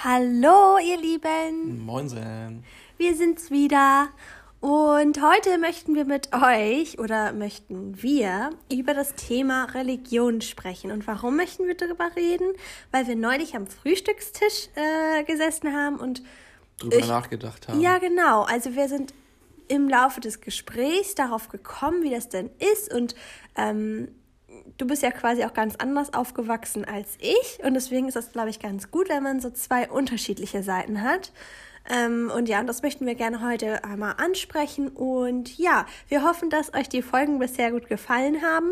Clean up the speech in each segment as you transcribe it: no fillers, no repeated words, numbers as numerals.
Hallo, ihr Lieben. Moinsen. Wir sind's wieder. Und heute möchten wir über das Thema Religion sprechen. Und warum möchten wir darüber reden? Weil wir neulich am Frühstückstisch gesessen haben und drüber nachgedacht haben. Ja, genau. Also wir sind im Laufe des Gesprächs darauf gekommen, wie das denn ist. Und du bist ja quasi auch ganz anders aufgewachsen als ich. Und deswegen ist das, glaube ich, ganz gut, wenn man so zwei unterschiedliche Seiten hat. Und das möchten wir gerne heute einmal ansprechen. Und ja, wir hoffen, dass euch die Folgen bisher gut gefallen haben.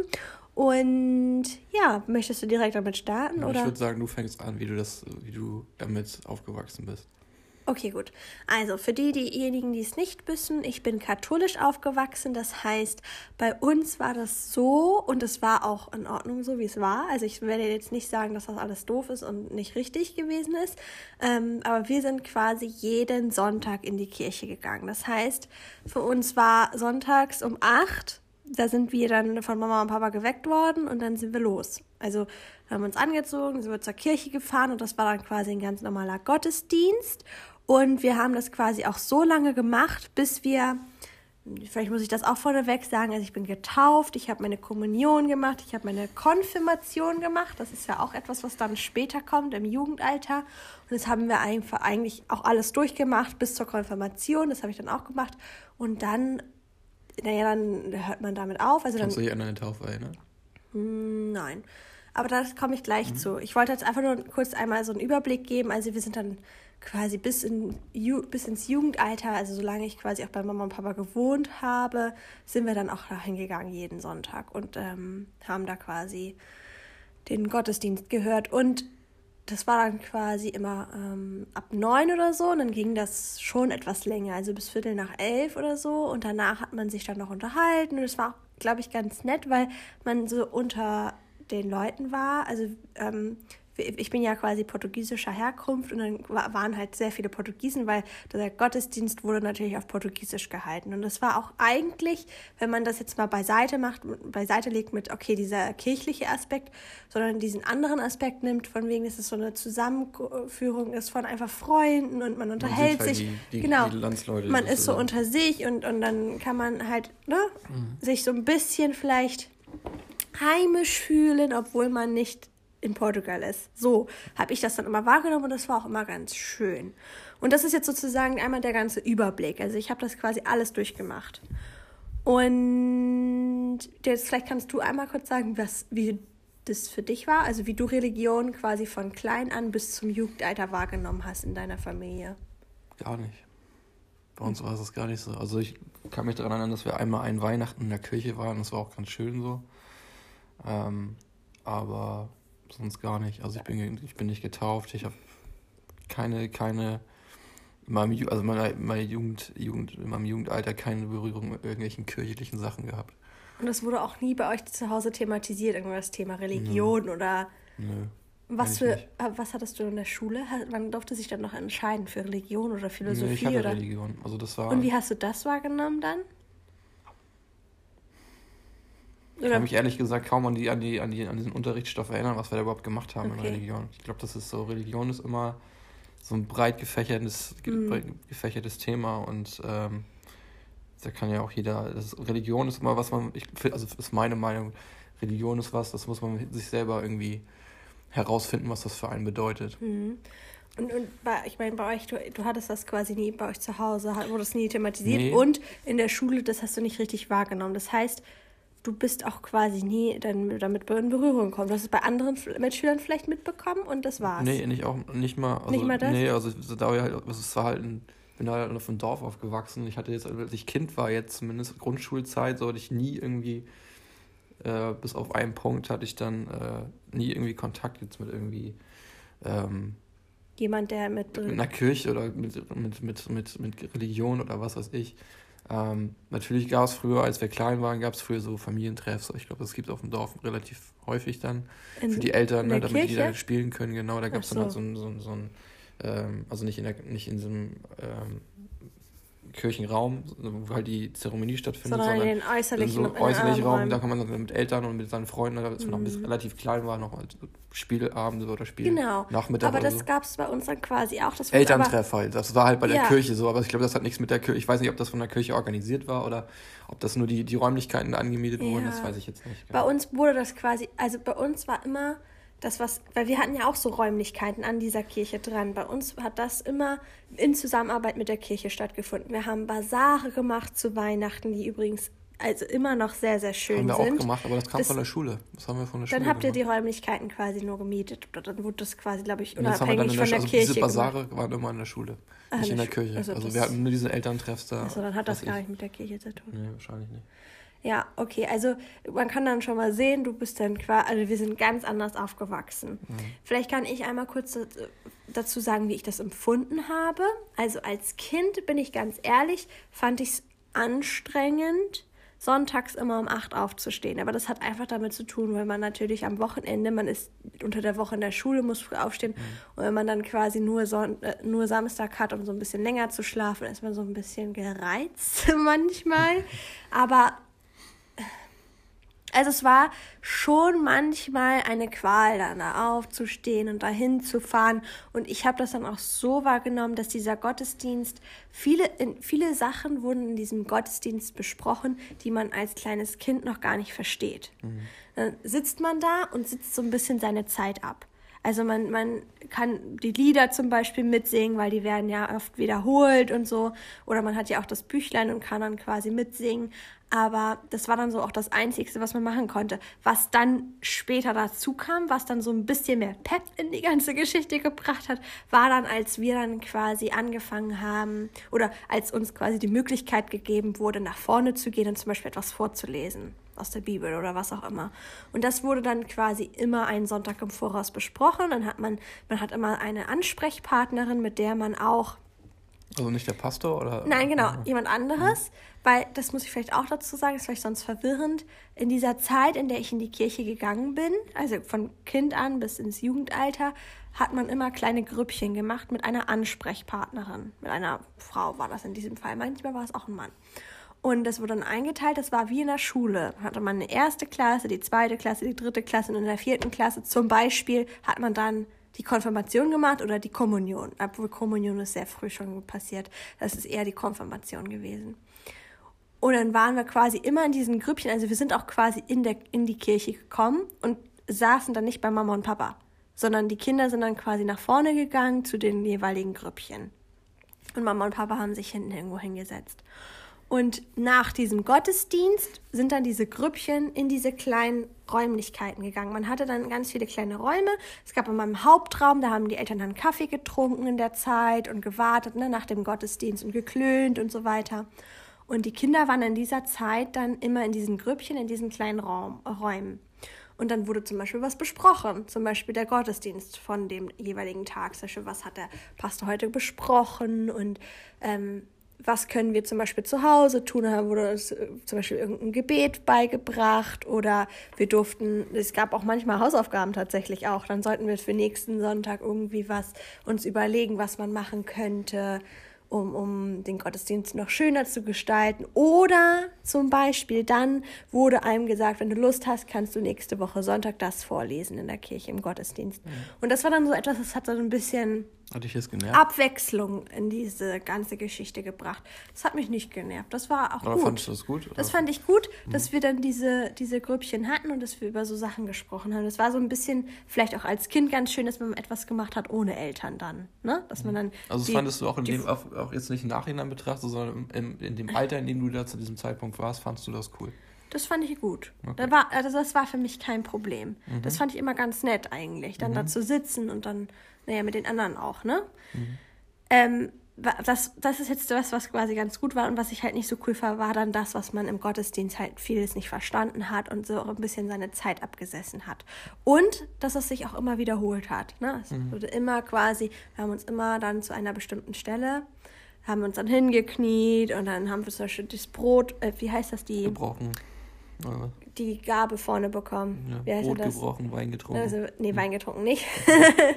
Und ja, möchtest du direkt damit starten? Ja, oder? Ich würde sagen, du fängst an, wie du damit aufgewachsen bist. Okay, gut. Also für diejenigen, die es nicht wissen, ich bin katholisch aufgewachsen. Das heißt, bei uns war das so und es war auch in Ordnung so, wie es war. Also ich werde jetzt nicht sagen, dass das alles doof ist und nicht richtig gewesen ist. Aber wir sind quasi jeden Sonntag in die Kirche gegangen. Das heißt, für uns war sonntags um 8, da sind wir dann von Mama und Papa geweckt worden und dann sind wir los. Also wir haben uns angezogen, sind wir zur Kirche gefahren und das war dann quasi ein ganz normaler Gottesdienst. Und wir haben das quasi auch so lange gemacht, bis wir, vielleicht muss ich das auch vorneweg sagen, also ich bin getauft, ich habe meine Kommunion gemacht, ich habe meine Konfirmation gemacht. Das ist ja auch etwas, was dann später kommt, im Jugendalter. Und das haben wir eigentlich auch alles durchgemacht bis zur Konfirmation. Das habe ich dann auch gemacht. Und dann, dann hört man damit auf. Also Kannst du dich an deine Taufe erinnern? Nein. Aber da komme ich gleich zu. Ich wollte jetzt einfach nur kurz einmal so einen Überblick geben. Also wir sind dann quasi bis ins Jugendalter, also solange ich quasi auch bei Mama und Papa gewohnt habe, sind wir dann auch dahin gegangen jeden Sonntag und haben da quasi den Gottesdienst gehört. Und das war dann quasi immer ab 9 oder so und dann ging das schon etwas länger, also bis 10:45 oder so. Und danach hat man sich dann noch unterhalten und es war auch, glaube ich, ganz nett, weil man so unter den Leuten war. Also ich bin ja quasi portugiesischer Herkunft und dann waren halt sehr viele Portugiesen, weil der Gottesdienst wurde natürlich auf Portugiesisch gehalten. Und das war auch eigentlich, wenn man das jetzt mal beiseite legt mit, okay, dieser kirchliche Aspekt, sondern diesen anderen Aspekt nimmt, von wegen, dass es so eine Zusammenführung ist von einfach Freunden und man unterhält sich. Die Landsleute. Man ist so unter sich und dann kann man halt sich so ein bisschen vielleicht heimisch fühlen, obwohl man nicht in Portugal ist. So habe ich das dann immer wahrgenommen und das war auch immer ganz schön. Und das ist jetzt sozusagen einmal der ganze Überblick. Also ich habe das quasi alles durchgemacht. Und jetzt vielleicht kannst du einmal kurz sagen, wie das für dich war, also wie du Religion quasi von klein an bis zum Jugendalter wahrgenommen hast in deiner Familie. Gar nicht. Bei uns war es gar nicht so. Also ich kann mich daran erinnern, dass wir einmal ein Weihnachten in der Kirche waren. Das war auch ganz schön so. Aber sonst gar nicht. Also ich bin nicht getauft. Ich habe in meinem Jugendalter keine Berührung mit irgendwelchen kirchlichen Sachen gehabt. Und das wurde auch nie bei euch zu Hause thematisiert, irgendwas Thema Religion oder... Nö. Was hattest du in der Schule? Man durfte sich dann noch entscheiden für Religion oder Philosophie? Nö, ich hatte Religion. Also das war... Und wie hast du das wahrgenommen dann? Ich kann mich ehrlich gesagt kaum an diesen Unterrichtsstoff erinnern, was wir da überhaupt gemacht haben in Religion. Ich glaube, das ist so, Religion ist immer so ein breit gefächertes Thema und da kann ja auch jeder, Religion ist immer was ist meine Meinung, Religion ist das muss man sich selber irgendwie herausfinden, was das für einen bedeutet. Mhm. Und ich meine, bei euch, du hattest das quasi nie bei euch zu Hause, wurde es nie thematisiert. Nee. Und in der Schule, das hast du nicht richtig wahrgenommen. Das heißt, du bist auch quasi nie damit in Berührung gekommen. Du hast es bei anderen Mitschülern vielleicht mitbekommen und das war's. Nee, nicht mal. Also, nicht mal das? Nee, also ich bin halt auf dem Dorf aufgewachsen. Ich hatte jetzt, als ich Kind war, jetzt zumindest Grundschulzeit, so hatte ich nie irgendwie, bis auf einen Punkt hatte ich dann nie irgendwie Kontakt jetzt mit irgendwie jemand, der mit einer Kirche oder mit Religion oder was weiß ich. Natürlich gab es früher, als wir klein waren, gab es früher so Familientreffs. Ich glaube, das gibt es auf dem Dorf relativ häufig dann für die Eltern, ne, damit die da spielen können. Genau, da gab es dann halt so ein also nicht in so einem Kirchenraum, wo halt die Zeremonie stattfindet, sondern in den äußerlichen Raum, da kann man dann mit Eltern und mit seinen Freunden, als man noch relativ klein war, noch Spielabende oder Nachmittag. Aber das gab es bei uns dann quasi auch. Das Elterntreff halt, das war halt bei der Kirche so, aber ich glaube, das hat nichts mit der Kirche, ich weiß nicht, ob das von der Kirche organisiert war oder ob das nur die Räumlichkeiten angemietet wurden, das weiß ich jetzt nicht. Bei uns wurde das quasi, also bei uns war immer weil wir hatten ja auch so Räumlichkeiten an dieser Kirche dran. Bei uns hat das immer in Zusammenarbeit mit der Kirche stattgefunden. Wir haben Basare gemacht zu Weihnachten, die übrigens also immer noch sehr, sehr schön sind. Haben wir auch gemacht, aber das kam von der Schule. Das haben wir von der Schule Dann habt ihr gemacht. Die Räumlichkeiten quasi nur gemietet. Oder dann wurde das quasi, glaube ich, unabhängig von der Kirche diese Basare waren immer in der Schule, nicht in der Kirche. Also wir hatten nur diese Elterntreffs da. Also dann hat das gar nicht mit der Kirche zu tun. Nee, wahrscheinlich nicht. Ja, okay, also man kann dann schon mal sehen, du bist dann also wir sind ganz anders aufgewachsen. Vielleicht kann ich einmal kurz dazu sagen, wie ich das empfunden habe. Also als Kind, bin ich ganz ehrlich, fand ich es anstrengend, sonntags immer um 8 aufzustehen. Aber das hat einfach damit zu tun, weil man natürlich am Wochenende, man ist unter der Woche in der Schule, muss früh aufstehen. Und wenn man dann quasi nur Samstag hat, um so ein bisschen länger zu schlafen, ist man so ein bisschen gereizt manchmal. Aber also es war schon manchmal eine Qual, dann da aufzustehen und dahin zu fahren. Und ich habe das dann auch so wahrgenommen, dass dieser Gottesdienst, viele Sachen wurden in diesem Gottesdienst besprochen, die man als kleines Kind noch gar nicht versteht. Dann sitzt man da und sitzt so ein bisschen seine Zeit ab. Also man kann die Lieder zum Beispiel mitsingen, weil die werden ja oft wiederholt und so. Oder man hat ja auch das Büchlein und kann dann quasi mitsingen. Aber das war dann so auch das Einzige, was man machen konnte. Was dann später dazu kam, was dann so ein bisschen mehr Pep in die ganze Geschichte gebracht hat, war dann, als wir dann quasi angefangen haben oder als uns quasi die Möglichkeit gegeben wurde, nach vorne zu gehen und zum Beispiel etwas vorzulesen aus der Bibel oder was auch immer. Und das wurde dann quasi immer einen Sonntag im Voraus besprochen. Dann hat man hat immer eine Ansprechpartnerin, mit der man auch... Also nicht der Pastor, oder? Nein, genau, jemand anderes. Weil, das muss ich vielleicht auch dazu sagen, ist vielleicht sonst verwirrend, in dieser Zeit, in der ich in die Kirche gegangen bin, also von Kind an bis ins Jugendalter, hat man immer kleine Grüppchen gemacht mit einer Ansprechpartnerin. Mit einer Frau war das in diesem Fall. Manchmal war es auch ein Mann. Und das wurde dann eingeteilt, das war wie in der Schule. Da hatte man eine 1. Klasse, die 2. Klasse, die 3. Klasse und in der 4. Klasse zum Beispiel hat man dann die Konfirmation gemacht oder die Kommunion. Obwohl Kommunion ist sehr früh schon passiert. Das ist eher die Konfirmation gewesen. Und dann waren wir quasi immer in diesen Grüppchen, also wir sind auch quasi in die Kirche gekommen und saßen dann nicht bei Mama und Papa, sondern die Kinder sind dann quasi nach vorne gegangen zu den jeweiligen Grüppchen. Und Mama und Papa haben sich hinten irgendwo hingesetzt. Und nach diesem Gottesdienst sind dann diese Grüppchen in diese kleinen Räumlichkeiten gegangen. Man hatte dann ganz viele kleine Räume. Es gab immer einen Hauptraum, da haben die Eltern dann Kaffee getrunken in der Zeit und gewartet, nach dem Gottesdienst und geklönt und so weiter. Und die Kinder waren in dieser Zeit dann immer in diesen Grüppchen, in diesen kleinen Räumen. Und dann wurde zum Beispiel was besprochen, zum Beispiel der Gottesdienst von dem jeweiligen Tag. Zum Beispiel, was hat der Pastor heute besprochen und was können wir zum Beispiel zu Hause tun? Da wurde uns zum Beispiel irgendein Gebet beigebracht oder es gab auch manchmal Hausaufgaben tatsächlich auch. Dann sollten wir für nächsten Sonntag irgendwie uns überlegen, was man machen könnte, um den Gottesdienst noch schöner zu gestalten. Oder zum Beispiel dann wurde einem gesagt, wenn du Lust hast, kannst du nächste Woche Sonntag das vorlesen in der Kirche im Gottesdienst. Und das war dann so etwas, das hat so ein bisschen Abwechslung in diese ganze Geschichte gebracht. Das hat mich nicht genervt. Das war auch gut. Fandest du das gut? Oder? Das fand ich gut, dass wir dann diese Grüppchen hatten und dass wir über so Sachen gesprochen haben. Das war so ein bisschen, vielleicht auch als Kind ganz schön, dass man etwas gemacht hat ohne Eltern dann. Ne? Dass man dann also das fandest du auch, auch jetzt nicht im Nachhinein betrachtet, sondern in dem Alter, in dem du da zu diesem Zeitpunkt warst, fandst du das cool? Das fand ich gut. Okay. Das war für mich kein Problem. Das fand ich immer ganz nett eigentlich, dann da zu sitzen und dann, mit den anderen auch, ne? Das ist jetzt was quasi ganz gut war und was ich halt nicht so cool war dann das, was man im Gottesdienst halt vieles nicht verstanden hat und so ein bisschen seine Zeit abgesessen hat. Und, dass es sich auch immer wiederholt hat, ne? Es wurde immer quasi, wir haben uns immer dann zu einer bestimmten Stelle, haben uns dann hingekniet und dann haben wir zum Beispiel das Brot, wie heißt das, gebrochen. die Gabe vorne bekommen. Ja, Brot gebrochen, Wein getrunken. Also, Wein getrunken nicht. Das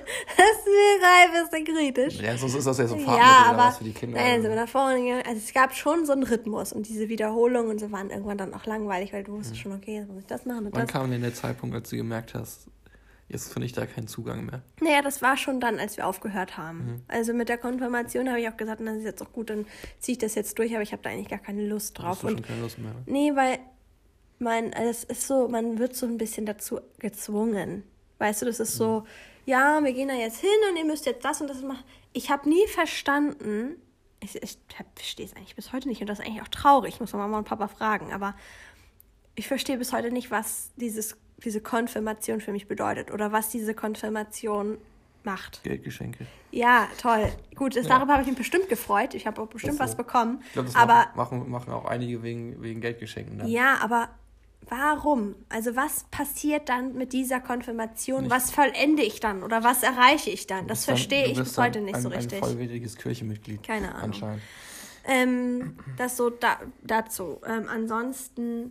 wäre ein bisschen kritisch. Ja, sonst ist das ja so Fahrmittel oder was für die Kinder. Nein, sind wir nach vorne gegangen. Also es gab schon so einen Rhythmus und diese Wiederholungen und so waren irgendwann dann auch langweilig, weil du wusstest schon, okay, jetzt muss ich das machen und Wann kam denn der Zeitpunkt, als du gemerkt hast, jetzt finde ich da keinen Zugang mehr? Naja, das war schon dann, als wir aufgehört haben. Also mit der Konfirmation habe ich auch gesagt, das ist jetzt auch gut, dann ziehe ich das jetzt durch, aber ich habe da eigentlich gar keine Lust drauf. Hast du schon keine Lust mehr? Nee, weil es ist so, man wird so ein bisschen dazu gezwungen. Weißt du, das ist so, ja, wir gehen da jetzt hin und ihr müsst jetzt das und das machen. Ich habe nie verstanden, ich verstehe es eigentlich bis heute nicht und das ist eigentlich auch traurig, ich muss Mama und Papa fragen, aber ich verstehe bis heute nicht, was diese Konfirmation für mich bedeutet oder was diese Konfirmation macht. Geldgeschenke. Ja, toll. Gut, darüber habe ich mich bestimmt gefreut. Ich habe auch bestimmt was bekommen. Ich glaube, das machen auch einige wegen Geldgeschenken. Dann. Ja, aber warum? Also was passiert dann mit dieser Konfirmation? Nicht. Was vollende ich dann oder was erreiche ich dann? Das verstehe ich bis heute nicht so richtig. Ein vollwertiges Kirchenmitglied. Keine Ahnung. Anscheinend. Das so dazu. Ansonsten,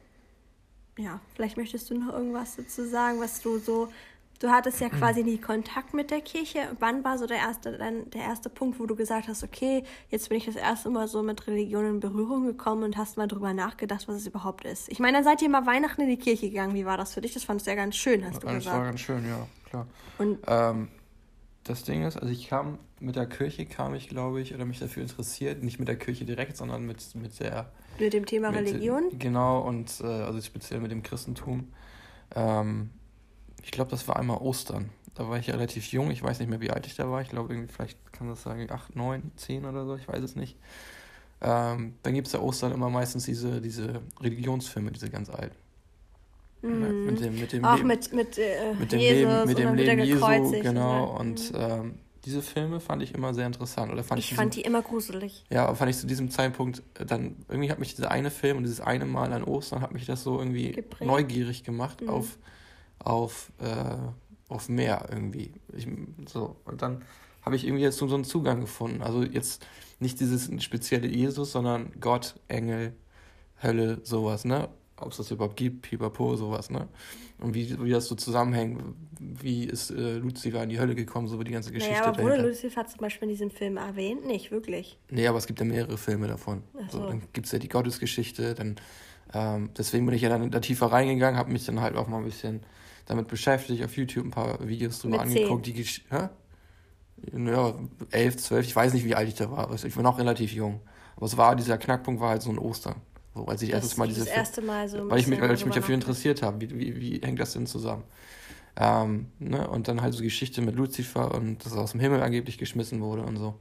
ja, vielleicht möchtest du noch irgendwas dazu sagen, was du hattest ja quasi nie Kontakt mit der Kirche. Wann war so der erste Punkt, wo du gesagt hast, okay, jetzt bin ich das erste Mal so mit Religion in Berührung gekommen und hast mal drüber nachgedacht, was es überhaupt ist? Ich meine, dann seid ihr mal Weihnachten in die Kirche gegangen. Wie war das für dich? Das fandest du ja ganz schön, hast du gesagt. Das war ganz schön, ja, klar. Und das Ding ist, also mit der Kirche kam ich, glaube ich, oder mich dafür interessiert, nicht mit der Kirche direkt, sondern mit dem Thema Religion? Genau, und also speziell mit dem Christentum. Ich glaube, das war einmal Ostern. Da war ich relativ jung. Ich weiß nicht mehr, wie alt ich da war. Ich glaube, irgendwie vielleicht kann das sagen 8, 9, 10 oder so. Ich weiß es nicht. Dann gibt es ja Ostern immer meistens diese Religionsfilme, diese ganz alten. Mit dem Leben Jesu, genau. Und diese Filme fand ich immer sehr interessant. Ich fand die immer gruselig. Ja, fand ich zu diesem Zeitpunkt dann, irgendwie hat mich dieser eine Film und dieses eine Mal an Ostern hat mich das so irgendwie neugierig gemacht auf mehr irgendwie. Und dann habe ich irgendwie jetzt so einen Zugang gefunden. Also jetzt nicht dieses spezielle Jesus, sondern Gott, Engel, Hölle, sowas, ne? Ob es das überhaupt gibt, Pipapo, sowas, ne? Und wie das so zusammenhängt, wie ist Lucifer in die Hölle gekommen, so wie die ganze Geschichte dahinter. Aber wurde Lucifer zum Beispiel in diesem Film erwähnt? Nicht, wirklich. Nee, aber es gibt ja mehrere Filme davon. So, dann gibt es ja die Gottesgeschichte, deswegen bin ich ja dann da tiefer reingegangen, habe mich dann halt auch mal ein bisschen damit beschäftigt, auf YouTube ein paar Videos drüber angeguckt. Ja, 11, 12, ich weiß nicht, wie alt ich da war. Ich war noch relativ jung. Aber dieser Knackpunkt war halt so ein Ostern. So, als ich erstes Mal weil ich mich dafür interessiert habe, wie hängt das denn zusammen? Und dann halt so Geschichte mit Lucifer und dass er aus dem Himmel angeblich geschmissen wurde und so.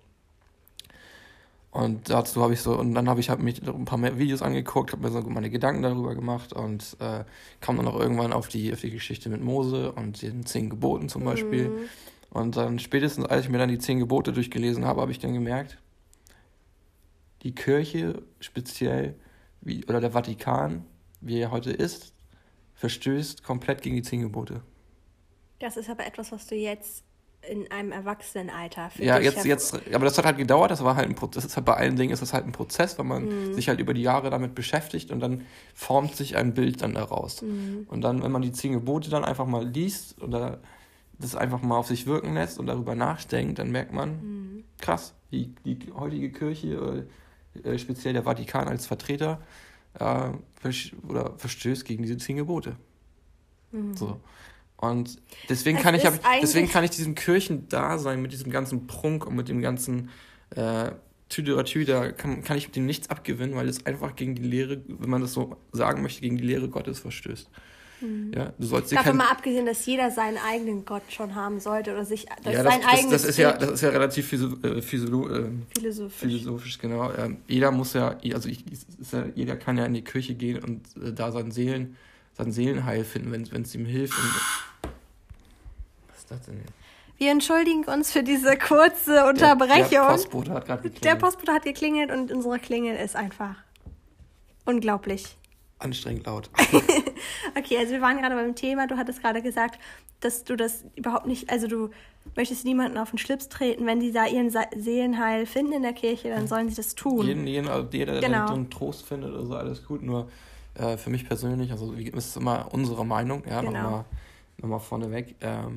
Und dazu habe ich mich ein paar mehr Videos angeguckt, habe mir so meine Gedanken darüber gemacht und kam dann auch irgendwann auf die Geschichte mit Mose und den 10 Geboten zum Beispiel. Und dann spätestens, als ich mir dann die 10 Gebote durchgelesen habe, habe ich dann gemerkt, die Kirche speziell oder der Vatikan, wie er heute ist, verstößt komplett gegen die 10 Gebote. Das ist aber etwas, was du jetzt in einem Erwachsenenalter für dich aber das hat halt gedauert, das war halt ein Prozess, das ist halt bei allen Dingen ist das halt ein Prozess, weil man sich halt über die Jahre damit beschäftigt und dann formt sich ein Bild dann daraus. Und dann, wenn man die 10 Gebote dann einfach mal liest oder das einfach mal auf sich wirken lässt und darüber nachdenkt, dann merkt man, krass, die heutige Kirche, speziell der Vatikan als Vertreter, verstößt gegen diese 10 Gebote. So. Und deswegen kann ich diesem Kirchendasein mit diesem ganzen Prunk und mit dem ganzen Tüderatü, da kann ich dem nichts abgewinnen, weil es einfach gegen die Lehre, wenn man das so sagen möchte, gegen die Lehre Gottes verstößt. Ja, du sollst davon mal abgesehen, dass jeder seinen eigenen Gott schon haben sollte oder sich das ist ja relativ philosophisch, genau. Jeder muss jeder kann ja in die Kirche gehen und da sein Seelenheil finden, wenn es ihm hilft. Was ist das denn jetzt? Wir entschuldigen uns für diese kurze Unterbrechung. Der Postbote hat gerade geklingelt. Der Postbote hat geklingelt und unsere Klingel ist einfach unglaublich. Anstrengend laut. Okay, also wir waren gerade beim Thema. Du hattest gerade gesagt, dass du das überhaupt nicht, also du möchtest niemanden auf den Schlips treten. Wenn die da ihren Seelenheil finden in der Kirche, dann sollen sie das tun. Jeder, der so einen Trost findet oder so, alles gut. Nur für mich persönlich, also das ist immer unsere Meinung, ja, genau. nochmal vorneweg,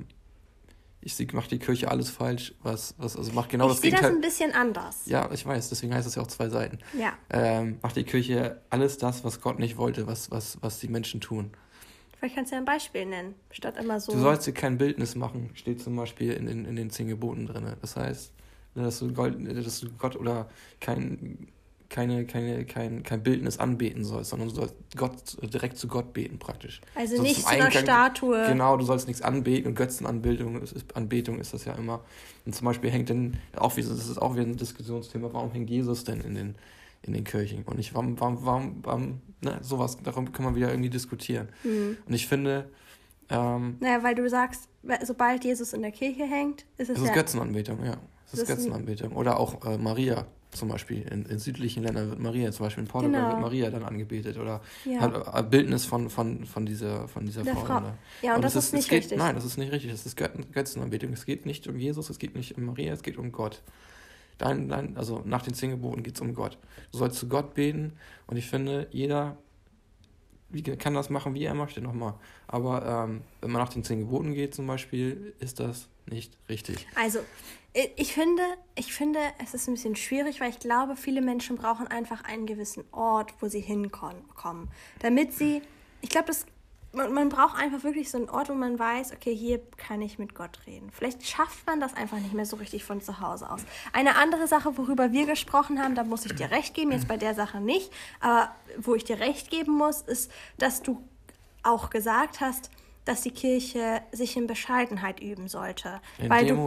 ich mache die Kirche alles falsch, also macht genau das Gegenteil. Ich sehe das ein bisschen anders. Ja, ich weiß, deswegen heißt es ja auch 2 Seiten. Ja. Macht die Kirche alles das, was Gott nicht wollte, was die Menschen tun. Vielleicht kannst du ja ein Beispiel nennen, statt immer so... Du sollst dir kein Bildnis machen, steht zum Beispiel in den 10 Geboten drin. Das heißt, dass du Gott oder kein Bildnis anbeten sollst, sondern du sollst direkt zu Gott beten praktisch. Also nicht zu einer Statue. Genau, du sollst nichts anbeten und Götzenanbetung ist das ja immer. Und zum Beispiel hängt dann, das ist auch wieder ein Diskussionsthema, warum hängt Jesus denn in den Kirchen und nicht, warum sowas, darum kann man wieder irgendwie diskutieren. Und ich finde... naja, weil du sagst, sobald Jesus in der Kirche hängt, ist es ja... Götzenanbetung, ja. Das ist Götzenanbetung. Oder auch Maria zum Beispiel. In südlichen Ländern wird Maria, zum Beispiel in Portugal wird Maria dann angebetet. Oder hat ein Bildnis von dieser Frau. Ja, und das ist nicht richtig. Nein, das ist nicht richtig. Das ist Götzenanbetung. Es geht nicht um Jesus, es geht nicht um Maria, es geht um Gott. Also nach den 10 Geboten geht es um Gott. Du sollst zu Gott beten und ich finde, jeder kann das machen, wie er möchte nochmal. Aber wenn man nach den 10 Geboten geht zum Beispiel, ist das nicht richtig. Also, ich finde, es ist ein bisschen schwierig, weil ich glaube, viele Menschen brauchen einfach einen gewissen Ort, wo sie hinkommen. Damit sie, ich glaube, man braucht einfach wirklich so einen Ort, wo man weiß, okay, hier kann ich mit Gott reden. Vielleicht schafft man das einfach nicht mehr so richtig von zu Hause aus. Eine andere Sache, worüber wir gesprochen haben, da muss ich dir recht geben, jetzt bei der Sache nicht, aber wo ich dir recht geben muss, ist, dass du auch gesagt hast, dass die Kirche sich in Bescheidenheit üben sollte. Weil du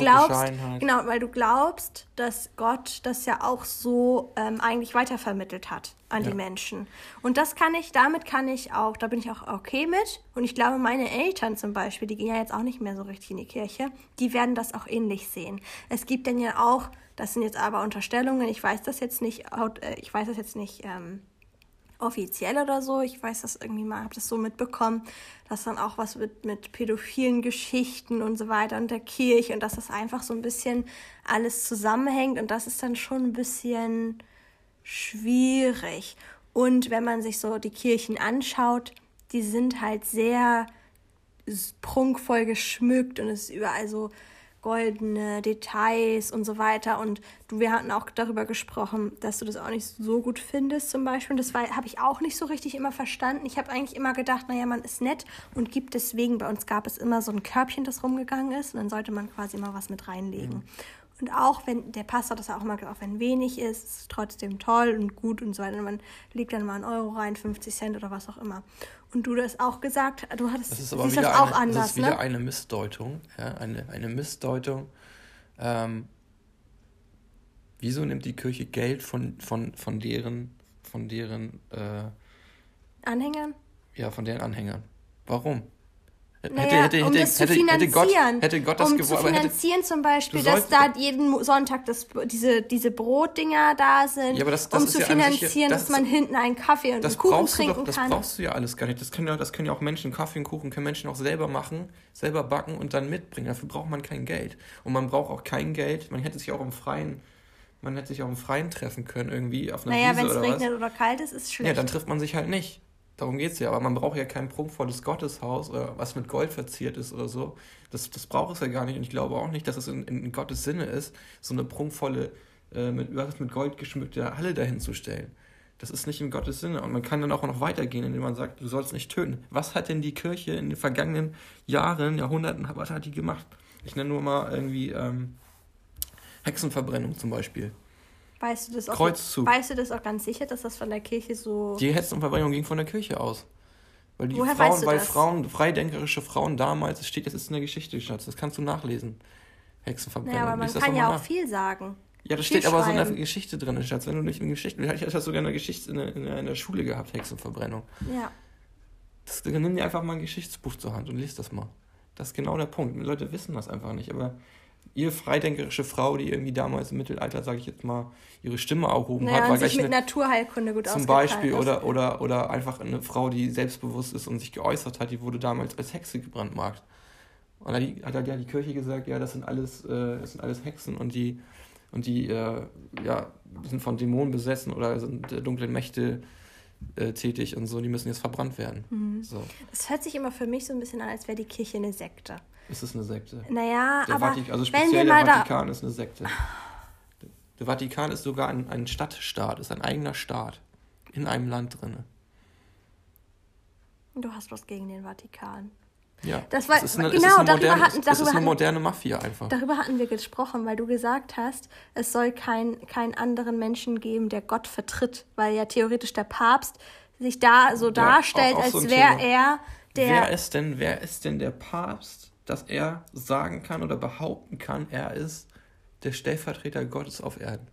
glaubst, dass Gott das ja auch so eigentlich weitervermittelt hat an die Menschen. Und damit bin ich auch okay mit. Und ich glaube, meine Eltern zum Beispiel, die gehen ja jetzt auch nicht mehr so richtig in die Kirche, die werden das auch ähnlich sehen. Es gibt dann ja auch, das sind jetzt aber Unterstellungen, ich weiß das jetzt nicht offiziell oder so. Ich weiß das irgendwie mal, habe das so mitbekommen, dass dann auch was mit pädophilen Geschichten und so weiter und der Kirche und dass das einfach so ein bisschen alles zusammenhängt und das ist dann schon ein bisschen schwierig. Und wenn man sich so die Kirchen anschaut, die sind halt sehr prunkvoll geschmückt und es ist überall so goldene Details und so weiter. Und wir hatten auch darüber gesprochen, dass du das auch nicht so gut findest zum Beispiel. Und das habe ich auch nicht so richtig immer verstanden. Ich habe eigentlich immer gedacht, naja, man ist nett und gibt deswegen, bei uns gab es immer so ein Körbchen, das rumgegangen ist. Und dann sollte man quasi mal was mit reinlegen. Mhm. Und auch wenn, der Pastor das auch immer gesagt, auch wenn wenig ist es trotzdem toll und gut und so weiter. Und man legt dann mal 1 Euro rein, 50 Cent oder was auch immer. Und du das auch gesagt, siehst das auch anders, das ist wieder eine Missdeutung. Ja, eine Missdeutung. Wieso nimmt die Kirche Geld von deren Anhängern? Ja, von deren Anhängern. Warum? Um das zu finanzieren. Hätte Gott das gewollt. Um zu finanzieren zum Beispiel, dass da jeden Sonntag diese Brotdinger da sind, ja, um zu finanzieren, dass man hinten einen Kaffee und einen Kuchen trinken kann. Das brauchst du ja alles gar nicht. Das können ja auch Menschen, Kaffee und Kuchen können Menschen auch selber machen, selber backen und dann mitbringen. Dafür braucht man kein Geld. Und man braucht auch kein Geld. Man hätte sich auch im Freien treffen können, irgendwie auf einer Wiese oder was. Naja, wenn es regnet oder kalt ist, ist es schlecht. Ja, dann trifft man sich halt nicht. Darum geht es ja, aber man braucht ja kein prunkvolles Gotteshaus oder was mit Gold verziert ist oder so. Das braucht es ja gar nicht und ich glaube auch nicht, dass es in Gottes Sinne ist, so eine prunkvolle, mit Gold geschmückte Halle dahin zu stellen. Das ist nicht in Gottes Sinne und man kann dann auch noch weitergehen, indem man sagt, du sollst nicht töten. Was hat denn die Kirche in den vergangenen Jahren, Jahrhunderten, was hat die gemacht? Ich nenne nur mal irgendwie Hexenverbrennung zum Beispiel. Weißt du das auch ganz sicher, dass das von der Kirche so... Die Hexenverbrennung ging von der Kirche aus. Woher freidenkerische Frauen damals, das ist in der Geschichte, Schatz, das kannst du nachlesen. Hexenverbrennung. Ja, aber man kann ja auch viel sagen. Ja, das steht aber so in der Geschichte drin, Schatz. Wenn du nicht in Geschichte... Ich hatte das sogar in der Geschichte in der Schule gehabt, Hexenverbrennung. Ja. Dann nimm dir einfach mal ein Geschichtsbuch zur Hand und lies das mal. Das ist genau der Punkt. Die Leute wissen das einfach nicht, aber... Ihr freidenkerische Frau, die irgendwie damals im Mittelalter, sage ich jetzt mal, ihre Stimme erhoben hat, war sich mit Naturheilkunde gut zum Beispiel oder einfach eine Frau, die selbstbewusst ist und sich geäußert hat, die wurde damals als Hexe gebrandmarkt. Und dann hat die Kirche gesagt, ja, das sind alles Hexen und die sind von Dämonen besessen oder sind dunklen Mächte tätig und so, die müssen jetzt verbrannt werden. So. Das hört sich immer für mich so ein bisschen an, als wäre die Kirche eine Sekte. Ist es eine Sekte? Naja, aber also speziell der Vatikan ist eine Sekte. Der Vatikan ist sogar ein Stadtstaat, ist ein eigener Staat in einem Land drin. Du hast was gegen den Vatikan. Ja, das ist eine moderne Mafia einfach. Darüber hatten wir gesprochen, weil du gesagt hast, es soll keinen anderen Menschen geben, der Gott vertritt, weil ja theoretisch der Papst sich da so darstellt, auch als wäre er der... Wer ist denn der Papst, dass er sagen kann oder behaupten kann, er ist der Stellvertreter Gottes auf Erden?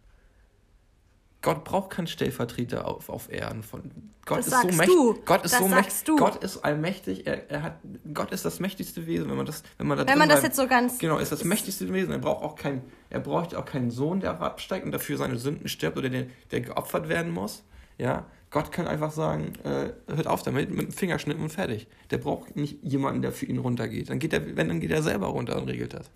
Gott braucht keinen Stellvertreter auf Erden. Gott ist so mächtig. Gott ist so mächtig. Gott ist allmächtig. Gott ist das mächtigste Wesen. Wenn man das jetzt so ganz... Genau, ist das mächtigste Wesen. Er braucht auch keinen Sohn, der absteigt und dafür seine Sünden stirbt oder der geopfert werden muss. Ja, Gott kann einfach sagen, hört auf damit, mit dem Fingerschnippen und fertig. Der braucht nicht jemanden, der für ihn runtergeht. Dann geht er selber runter und regelt das.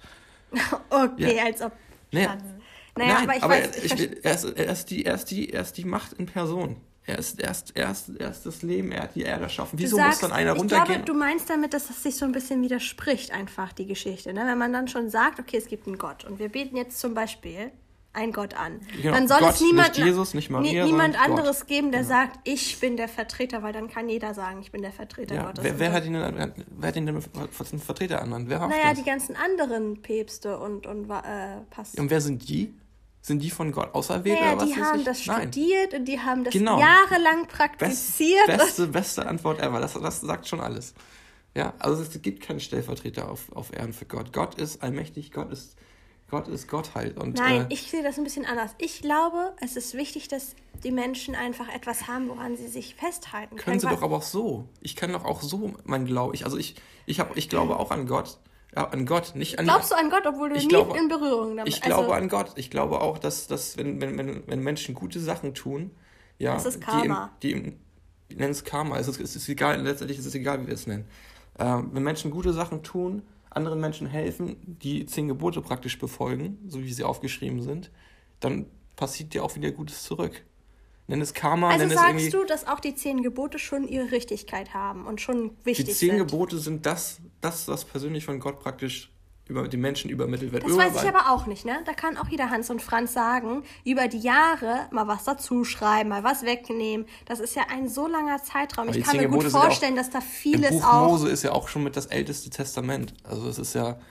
Okay, ja. Als ob... Naja, nein, aber er ist die Macht in Person. Er ist das Leben, er hat die Erde erschaffen. Wieso muss dann einer runtergehen? Ich glaube, du meinst damit, dass das sich so ein bisschen widerspricht, einfach die Geschichte. Ne? Wenn man dann schon sagt, okay, es gibt einen Gott und wir beten jetzt zum Beispiel einen Gott an. Genau, dann soll es nicht Jesus, nicht Maria, niemand anderes Gott geben, der sagt, ich bin der Vertreter, weil dann kann jeder sagen, ich bin der Vertreter Gottes. Wer hat ihn denn als Vertreter ernannt? Die ganzen anderen Päpste und Pastoren. Und wer sind die? Sind die von Gott auserwählt oder was? Die haben das studiert und die haben das jahrelang praktiziert. Beste Antwort ever. Das sagt schon alles. Ja, also es gibt keinen Stellvertreter auf Erden für Gott. Gott ist allmächtig, Gott ist Gottheit. Und, nein, ich sehe das ein bisschen anders. Ich glaube, es ist wichtig, dass die Menschen einfach etwas haben, woran sie sich festhalten können. Können sie doch aber auch so. Ich kann doch auch so mein Glaube. Ich glaube auch an Gott. Ja, an Gott, nicht an... Glaubst du an Gott, obwohl du nie in Berührung damit... Ich glaube an Gott. Ich glaube auch, dass wenn Menschen gute Sachen tun, ja... Das ist Karma. Die nennen es Karma. Es ist egal, letztendlich ist es egal, wie wir es nennen. Wenn Menschen gute Sachen tun, anderen Menschen helfen, die 10 Gebote praktisch befolgen, so wie sie aufgeschrieben sind, dann passiert dir auch wieder Gutes zurück. Nenn es Karma. Also sagst du, dass auch die 10 Gebote schon ihre Richtigkeit haben und schon wichtig sind? Die 10 Gebote sind das, was persönlich von Gott praktisch über die Menschen übermittelt wird. Das weiß ich aber auch nicht, ne? Da kann auch jeder Hans und Franz sagen, über die Jahre mal was dazuschreiben, mal was wegnehmen. Das ist ja ein so langer Zeitraum. Ich kann mir gut vorstellen, dass da vieles auch... Im Buch Mose ist ja auch schon mit das älteste Testament. Also es ist ja...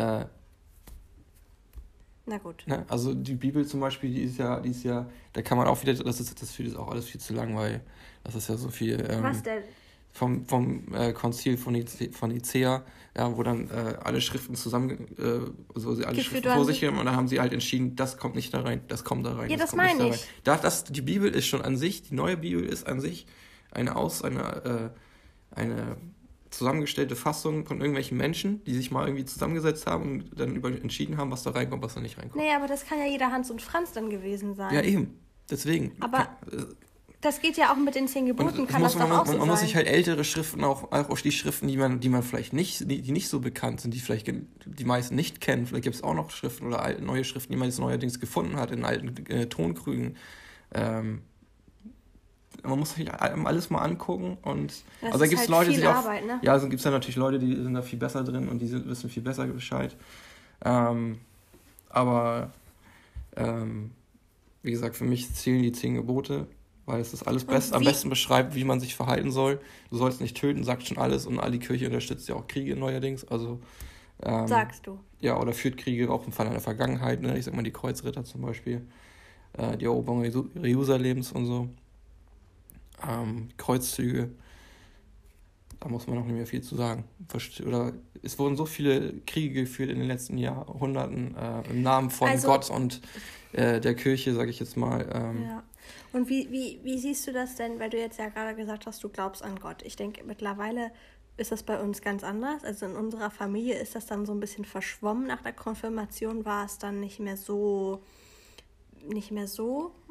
Na gut. Ne? Also die Bibel zum Beispiel, die ist ja, da kann man auch wieder, das ist auch alles viel zu lang, weil das ist ja so viel... Was denn? Vom Konzil von Nicäa, ja, wo dann alle Schriften zusammen, also alle Schriften vor sich haben und dann haben sie halt entschieden, das kommt nicht da rein, das kommt da rein. Ja, das meine ich. Die Bibel ist schon an sich, die neue Bibel ist an sich eine zusammengestellte Fassung von irgendwelchen Menschen, die sich mal irgendwie zusammengesetzt haben und dann entschieden haben, was da reinkommt, was da nicht reinkommt. Nee, aber das kann ja jeder Hans und Franz dann gewesen sein. Ja, eben. Deswegen. Aber das geht ja auch mit den 10 Geboten, kann das doch auch so sein. Man muss sich halt ältere Schriften, auch die Schriften, die man vielleicht nicht, die nicht so bekannt sind, die vielleicht die meisten nicht kennen, vielleicht gibt es auch noch Schriften oder neue Schriften, die man jetzt neuerdings gefunden hat in alten Tonkrügen. Man muss sich alles mal angucken und also da gibt es Leute, die auch, ne? Ja, also gibt es ja natürlich Leute, die sind da viel besser drin und die wissen viel besser Bescheid. Aber wie gesagt, für mich zählen die 10 Gebote, weil es das alles am besten beschreibt, wie man sich verhalten soll. Du sollst nicht töten, sagt schon alles und all die Kirche unterstützt ja auch Kriege neuerdings. Also sagst du. Ja, oder führt Kriege auch im Fall einer Vergangenheit, ne? Ich sag mal die Kreuzritter zum Beispiel, die Eroberung Jerusalems und so. Kreuzzüge, da muss man noch nicht mehr viel zu sagen. Es wurden so viele Kriege geführt in den letzten Jahrhunderten im Namen von Gott und der Kirche, sage ich jetzt mal. Ja. Und wie siehst du das denn, weil du jetzt ja gerade gesagt hast, du glaubst an Gott? Ich denke, mittlerweile ist das bei uns ganz anders. Also in unserer Familie ist das dann so ein bisschen verschwommen. Nach der Konfirmation war es dann nicht mehr so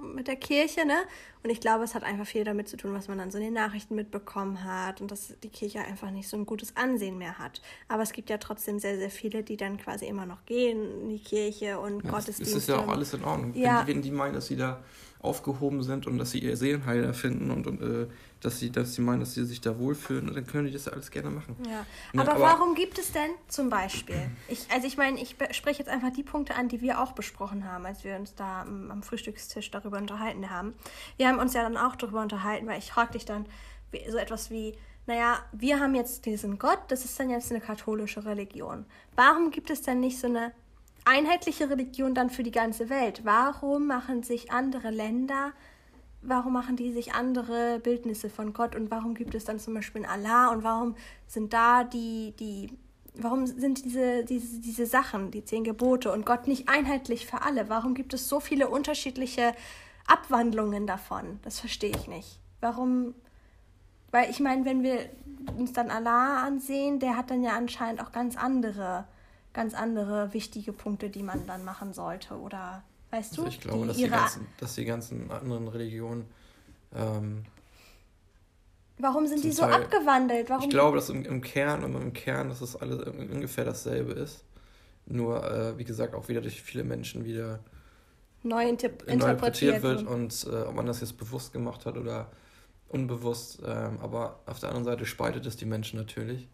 mit der Kirche, ne? Und ich glaube, es hat einfach viel damit zu tun, was man dann so in den Nachrichten mitbekommen hat und dass die Kirche einfach nicht so ein gutes Ansehen mehr hat. Aber es gibt ja trotzdem sehr, sehr viele, die dann quasi immer noch gehen in die Kirche und Gottesdienste. Das ist ja auch alles in Ordnung. Ja. Wenn die meinen, dass sie da aufgehoben sind und dass sie ihr Seelenheil erfinden und dass sie meinen, dass sie sich da wohlfühlen, dann können die das ja alles gerne machen. Ja. Aber warum gibt es denn zum Beispiel, ich spreche jetzt einfach die Punkte an, die wir auch besprochen haben, als wir uns da am Frühstückstisch darüber unterhalten haben. Wir haben uns ja dann auch darüber unterhalten, weil ich frage dich dann so etwas wie, naja, wir haben jetzt diesen Gott, das ist dann jetzt eine katholische Religion. Warum gibt es denn nicht so eine einheitliche Religion dann für die ganze Welt? Warum machen sich andere Länder, warum die sich andere Bildnisse von Gott und warum gibt es dann zum Beispiel einen Allah und warum sind da warum sind diese Sachen, die 10 Gebote und Gott nicht einheitlich für alle? Warum gibt es so viele unterschiedliche Abwandlungen davon? Das verstehe ich nicht. Warum? Weil ich meine, wenn wir uns dann Allah ansehen, der hat dann ja anscheinend auch ganz andere wichtige Punkte, die man dann machen sollte, oder weißt du? Ich glaube, dass die ganzen anderen Religionen warum sind die so abgewandelt? Ich glaube, dass im Kern, dass das alles ungefähr dasselbe ist. Nur, wie gesagt, auch wieder durch viele Menschen wieder neu interpretiert wird und ob man das jetzt bewusst gemacht hat oder unbewusst. Aber auf der anderen Seite spaltet es die Menschen natürlich.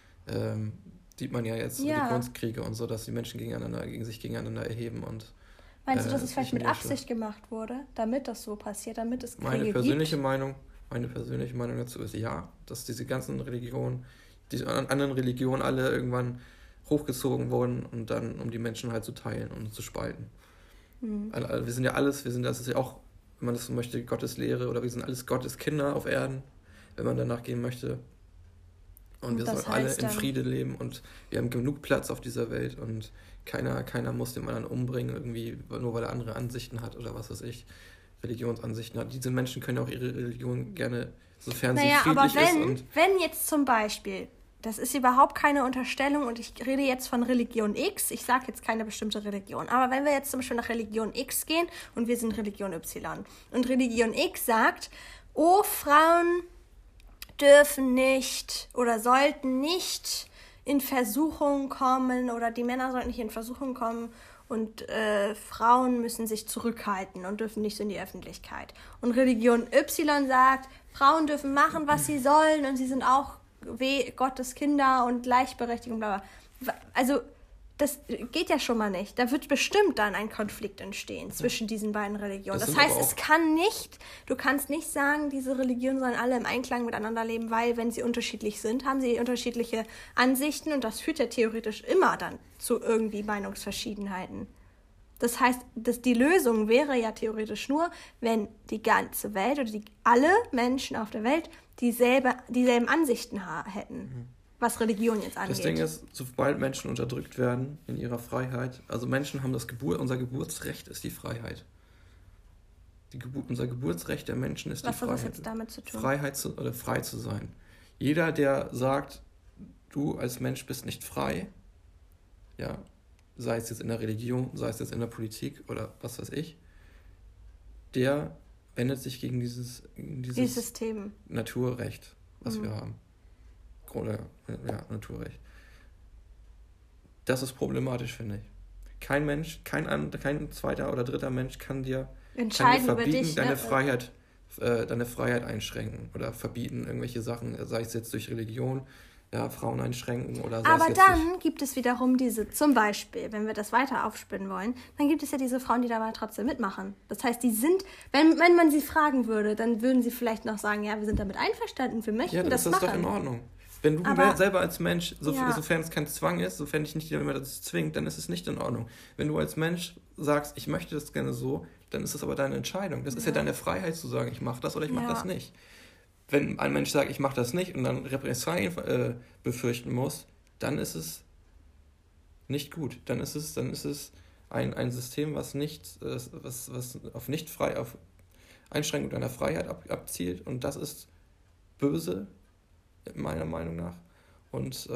Sieht man ja jetzt Religionskriege und so, dass die Menschen gegen sich gegeneinander erheben. Und meinst du, dass es vielleicht mit Absicht gemacht wurde, damit das so passiert, damit es Kriege Meine persönliche Meinung dazu ist ja, dass diese ganzen Religionen, diese anderen Religionen alle irgendwann hochgezogen wurden und dann, um die Menschen halt zu teilen und zu spalten. Wir sind ja alles, das ist ja auch, wenn man das so möchte, Gottes Lehre, oder wir sind alles Gottes Kinder auf Erden, wenn man danach gehen möchte. Und wir sollen alle in Friede leben und wir haben genug Platz auf dieser Welt und keiner muss den anderen umbringen, irgendwie, nur weil er andere Ansichten hat oder was weiß ich, Religionsansichten hat. Diese Menschen können auch ihre Religion gerne, sofern sie friedlich ist. Aber wenn jetzt zum Beispiel, das ist überhaupt keine Unterstellung und ich rede jetzt von Religion X, ich sage jetzt keine bestimmte Religion, aber wenn wir jetzt zum Beispiel nach Religion X gehen und wir sind Religion Y und Religion X sagt, oh, Frauen dürfen nicht oder sollten nicht in Versuchung kommen oder die Männer sollten nicht in Versuchung kommen und Frauen müssen sich zurückhalten und dürfen nicht so in die Öffentlichkeit. Und Religion Y sagt, Frauen dürfen machen, was sie sollen und sie sind auch Gottes Kinder und Gleichberechtigung, bla bla. Also das geht ja schon mal nicht. Da wird bestimmt dann ein Konflikt entstehen zwischen diesen beiden Religionen. Das heißt, du kannst nicht sagen, diese Religionen sollen alle im Einklang miteinander leben, weil, wenn sie unterschiedlich sind, haben sie unterschiedliche Ansichten und das führt ja theoretisch immer dann zu irgendwie Meinungsverschiedenheiten. Das heißt, die Lösung wäre ja theoretisch nur, wenn die ganze Welt oder alle Menschen auf der Welt dieselben Ansichten hätten. Was Religion jetzt angeht. Das Ding ist, sobald Menschen unterdrückt werden in ihrer Freiheit, also Menschen haben unser Geburtsrecht ist die Freiheit. Unser Geburtsrecht der Menschen ist die Freiheit. Was hat das jetzt damit zu tun? Frei zu sein. Jeder, der sagt, du als Mensch bist nicht frei, ja, sei es jetzt in der Religion, sei es jetzt in der Politik oder was weiß ich, der wendet sich gegen dieses System. Naturrecht, was wir haben. Oder Naturrecht. Das ist problematisch, finde ich. Kein Mensch, kein zweiter oder dritter Mensch kann dir verbieten, über dich, deine Freiheit einschränken oder verbieten irgendwelche Sachen, sei es jetzt durch Religion, Frauen einschränken oder sei aber dann gibt es wiederum zum Beispiel, wenn wir das weiter aufspinnen wollen, dann gibt es ja diese Frauen, die dabei trotzdem mitmachen. Das heißt, die sind, wenn man sie fragen würde, dann würden sie vielleicht noch sagen, ja, wir sind damit einverstanden, wir möchten das machen. Ja, das ist doch in Ordnung. Wenn du selber als Mensch, sofern es kein Zwang ist, sofern dich nicht jemand dazu zwingt, dann ist es nicht in Ordnung. Wenn du als Mensch sagst, ich möchte das gerne so, dann ist es aber deine Entscheidung. Das ist ja deine Freiheit zu sagen, ich mache das oder ich mache das nicht. Wenn ein Mensch sagt, ich mache das nicht und dann Repressalien befürchten muss, dann ist es nicht gut. Dann ist es ein System, was auf Einschränkung deiner Freiheit abzielt, und das ist böse, meiner Meinung nach. Und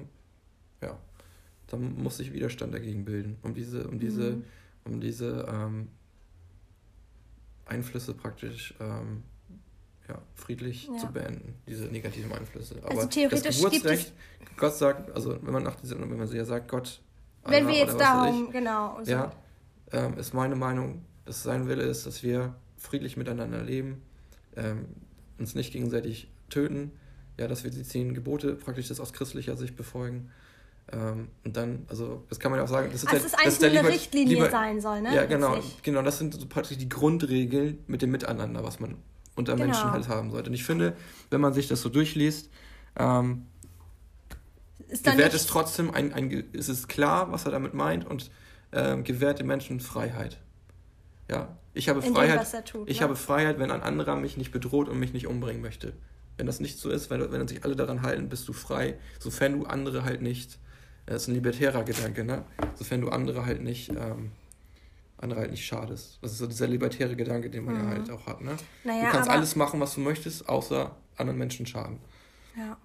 da muss sich Widerstand dagegen bilden, um diese Einflüsse praktisch friedlich zu beenden, diese negativen Einflüsse. Aber also theoretisch das Geburtsrecht, Gott sagt, also wenn man ja sagt, Gott, wenn Allah, wir jetzt darum, genau. So. Ja, ist meine Meinung, dass sein Wille ist, dass wir friedlich miteinander leben, uns nicht gegenseitig töten, ja, dass wir die 10 Gebote praktisch das aus christlicher Sicht befolgen. Und dann, also das kann man ja auch sagen, das ist also es eigentlich eine Richtlinie sein soll, ne? Ja, genau, das sind so praktisch die Grundregeln mit dem Miteinander, was man unter Menschen halt haben sollte. Und ich finde, wenn man sich das so durchliest, gewährt es trotzdem ist es klar, was er damit meint und gewährt den Menschen Freiheit. Ja, ich habe Freiheit, habe Freiheit, wenn ein anderer mich nicht bedroht und mich nicht umbringen möchte. Wenn das nicht so ist, wenn sich alle daran halten, bist du frei, sofern du andere halt nicht, das ist ein libertärer Gedanke, ne? Sofern du andere halt nicht schadest. Das ist so dieser libertäre Gedanke, den man ja halt auch hat, ne? Du kannst alles machen, was du möchtest, außer anderen Menschen schaden. Ja.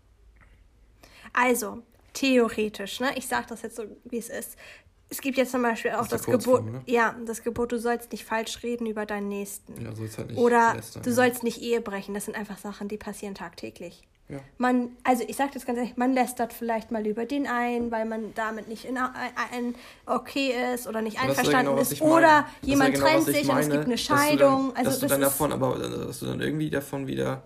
Also, theoretisch, ne? Ich sage das jetzt so, wie es ist. Es gibt jetzt zum Beispiel auch das Gebot, ne? Ja, das Gebot, du sollst nicht falsch reden über deinen Nächsten. Ja, sollst halt nicht oder lästern, du sollst nicht Ehe brechen. Das sind einfach Sachen, die passieren tagtäglich. Ja. Also ich sage das ganz ehrlich, man lästert vielleicht mal über den ein, weil man damit nicht okay ist oder nicht einverstanden ist. Oder jemand trennt sich und es gibt eine Scheidung. Dass du dann irgendwie davon wieder,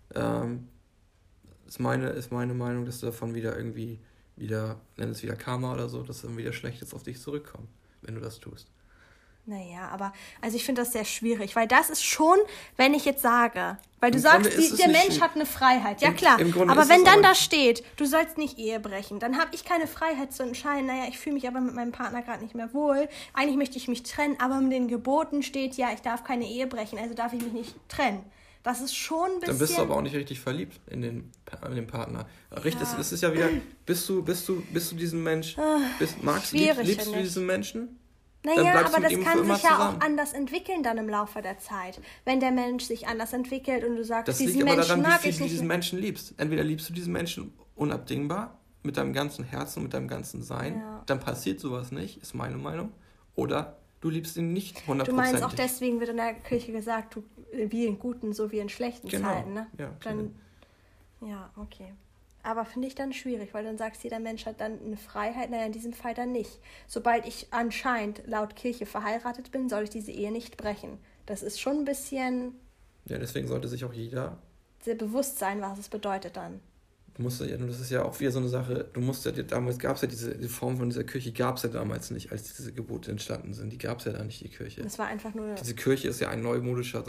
ist meine Meinung, dass du davon wieder irgendwie nenn es wieder Karma oder so, dass dann wieder Schlechtes auf dich zurückkommt, wenn du das tust. Naja, aber also ich finde das sehr schwierig, weil das ist schon, wenn ich jetzt sage, weil du sagst, der Mensch hat eine Freiheit, ja klar, aber wenn dann da steht, du sollst nicht Ehe brechen, dann habe ich keine Freiheit zu entscheiden, naja, ich fühle mich aber mit meinem Partner gerade nicht mehr wohl, eigentlich möchte ich mich trennen, aber in den Geboten steht, ja, ich darf keine Ehe brechen, also darf ich mich nicht trennen. Das ist schon ein bisschen... Dann bist du aber auch nicht richtig verliebt in den Partner. Richtig, ja. Es ist ja wieder, bist du diesen Mensch, liebst du diesen Menschen? Naja, aber das kann sich ja auch anders entwickeln dann im Laufe der Zeit. Wenn der Mensch sich anders entwickelt und du sagst, diesen Menschen mag ich nicht. Das liegt aber daran, wie viel du diesen Menschen liebst. Entweder liebst du diesen Menschen unabdingbar, mit deinem ganzen Herzen, mit deinem ganzen Sein, dann passiert sowas nicht, ist meine Meinung. Oder du liebst ihn nicht 100%. Du meinst auch deswegen wird in der Kirche gesagt, wie in guten, so wie in schlechten Zeiten, ne? Ja, dann, ja, okay. Aber finde ich dann schwierig, weil dann sagst, jeder Mensch hat dann eine Freiheit, naja, in diesem Fall dann nicht. Sobald ich anscheinend laut Kirche verheiratet bin, soll ich diese Ehe nicht brechen. Das ist schon ein bisschen... Ja, deswegen sollte sich auch jeder... sehr bewusst sein, was es bedeutet dann. Das ist ja auch wieder so eine Sache, damals gab es ja diese Form von dieser Kirche, gab es ja damals nicht, als diese Gebote entstanden sind. Die gab es ja da nicht, die Kirche. Das war einfach nur... Diese Kirche ist ja ein neumodisches,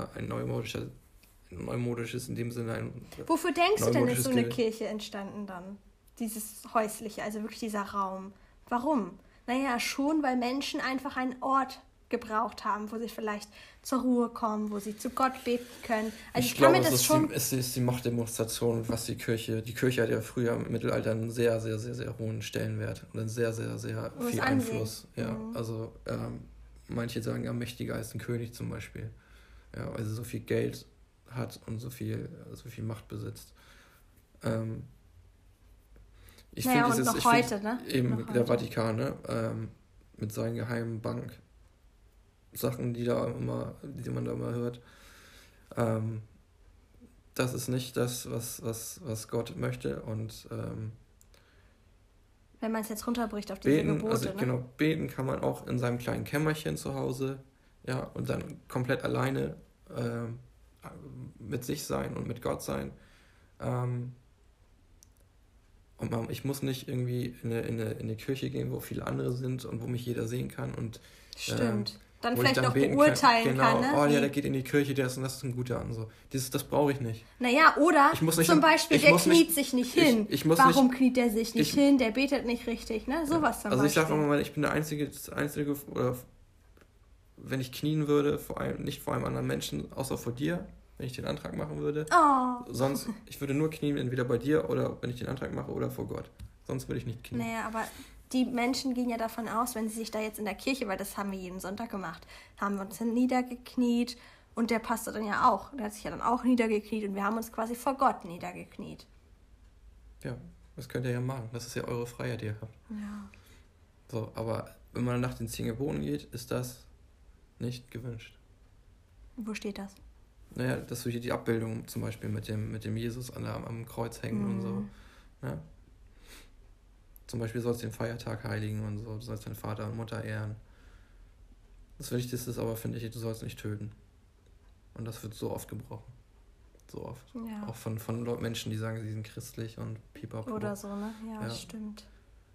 in dem Sinne Wofür denkst du denn, ist so eine Kirche entstanden dann? Dieses Häusliche, also wirklich dieser Raum. Warum? Naja, schon, weil Menschen einfach einen Ort gebraucht haben, wo sie vielleicht zur Ruhe kommen, wo sie zu Gott beten können. Also ich glaube, es ist die Machtdemonstration, was die Kirche hat ja früher im Mittelalter einen sehr, sehr, sehr, sehr hohen Stellenwert und einen sehr, sehr, sehr viel Einfluss. Ja, also manche sagen ja mächtiger als ein König zum Beispiel. Ja, weil sie so viel Geld hat und so viel Macht besitzt. Ich finde und noch heute, ne? Eben der Vatikan, ne? Mit seinen geheimen Sachen, die man da immer hört. Das ist nicht das, was Gott möchte. Und wenn man es jetzt runterbricht auf diese Gebote, genau, beten kann man auch in seinem kleinen Kämmerchen zu Hause, ja, und dann komplett alleine mit sich sein und mit Gott sein. Und ich muss nicht irgendwie in eine Kirche gehen, wo viele andere sind und wo mich jeder sehen kann. Und, stimmt. Dann vielleicht noch beurteilen kann, ne? Oh, der geht in die Kirche, das ist ein guter und so. Das brauche ich nicht. Naja, oder zum Beispiel, der kniet sich nicht hin. Warum kniet der sich nicht hin? Der betet nicht richtig, ne? Sowas zum Beispiel. Also ich sage immer mal, ich bin der Einzige, oder wenn ich knien würde, nicht vor einem anderen Menschen, außer vor dir, wenn ich den Antrag machen würde. Oh. Sonst, ich würde nur knien, entweder bei dir oder wenn ich den Antrag mache oder vor Gott. Sonst würde ich nicht knien. Naja, aber die Menschen gehen ja davon aus, wenn sie sich da jetzt in der Kirche, weil das haben wir jeden Sonntag gemacht, haben wir uns dann niedergekniet und der Pastor dann ja auch. Der hat sich ja dann auch niedergekniet und wir haben uns quasi vor Gott niedergekniet. Ja, das könnt ihr ja machen. Das ist ja eure Freiheit, die ihr habt. Ja. So, aber wenn man nach den 10 Geboten geht, ist das nicht gewünscht. Wo steht das? Naja, dass du hier die Abbildung zum Beispiel mit dem Jesus am Kreuz hängen und so. Ja. Zum Beispiel sollst du den Feiertag heiligen und so. Du sollst deinen Vater und Mutter ehren. Das Wichtigste ist aber, finde ich, du sollst nicht töten. Und das wird so oft gebrochen. So oft. Ja. Auch von Menschen, die sagen, sie sind christlich und pipapo. Oder so, ne? Ja, das stimmt.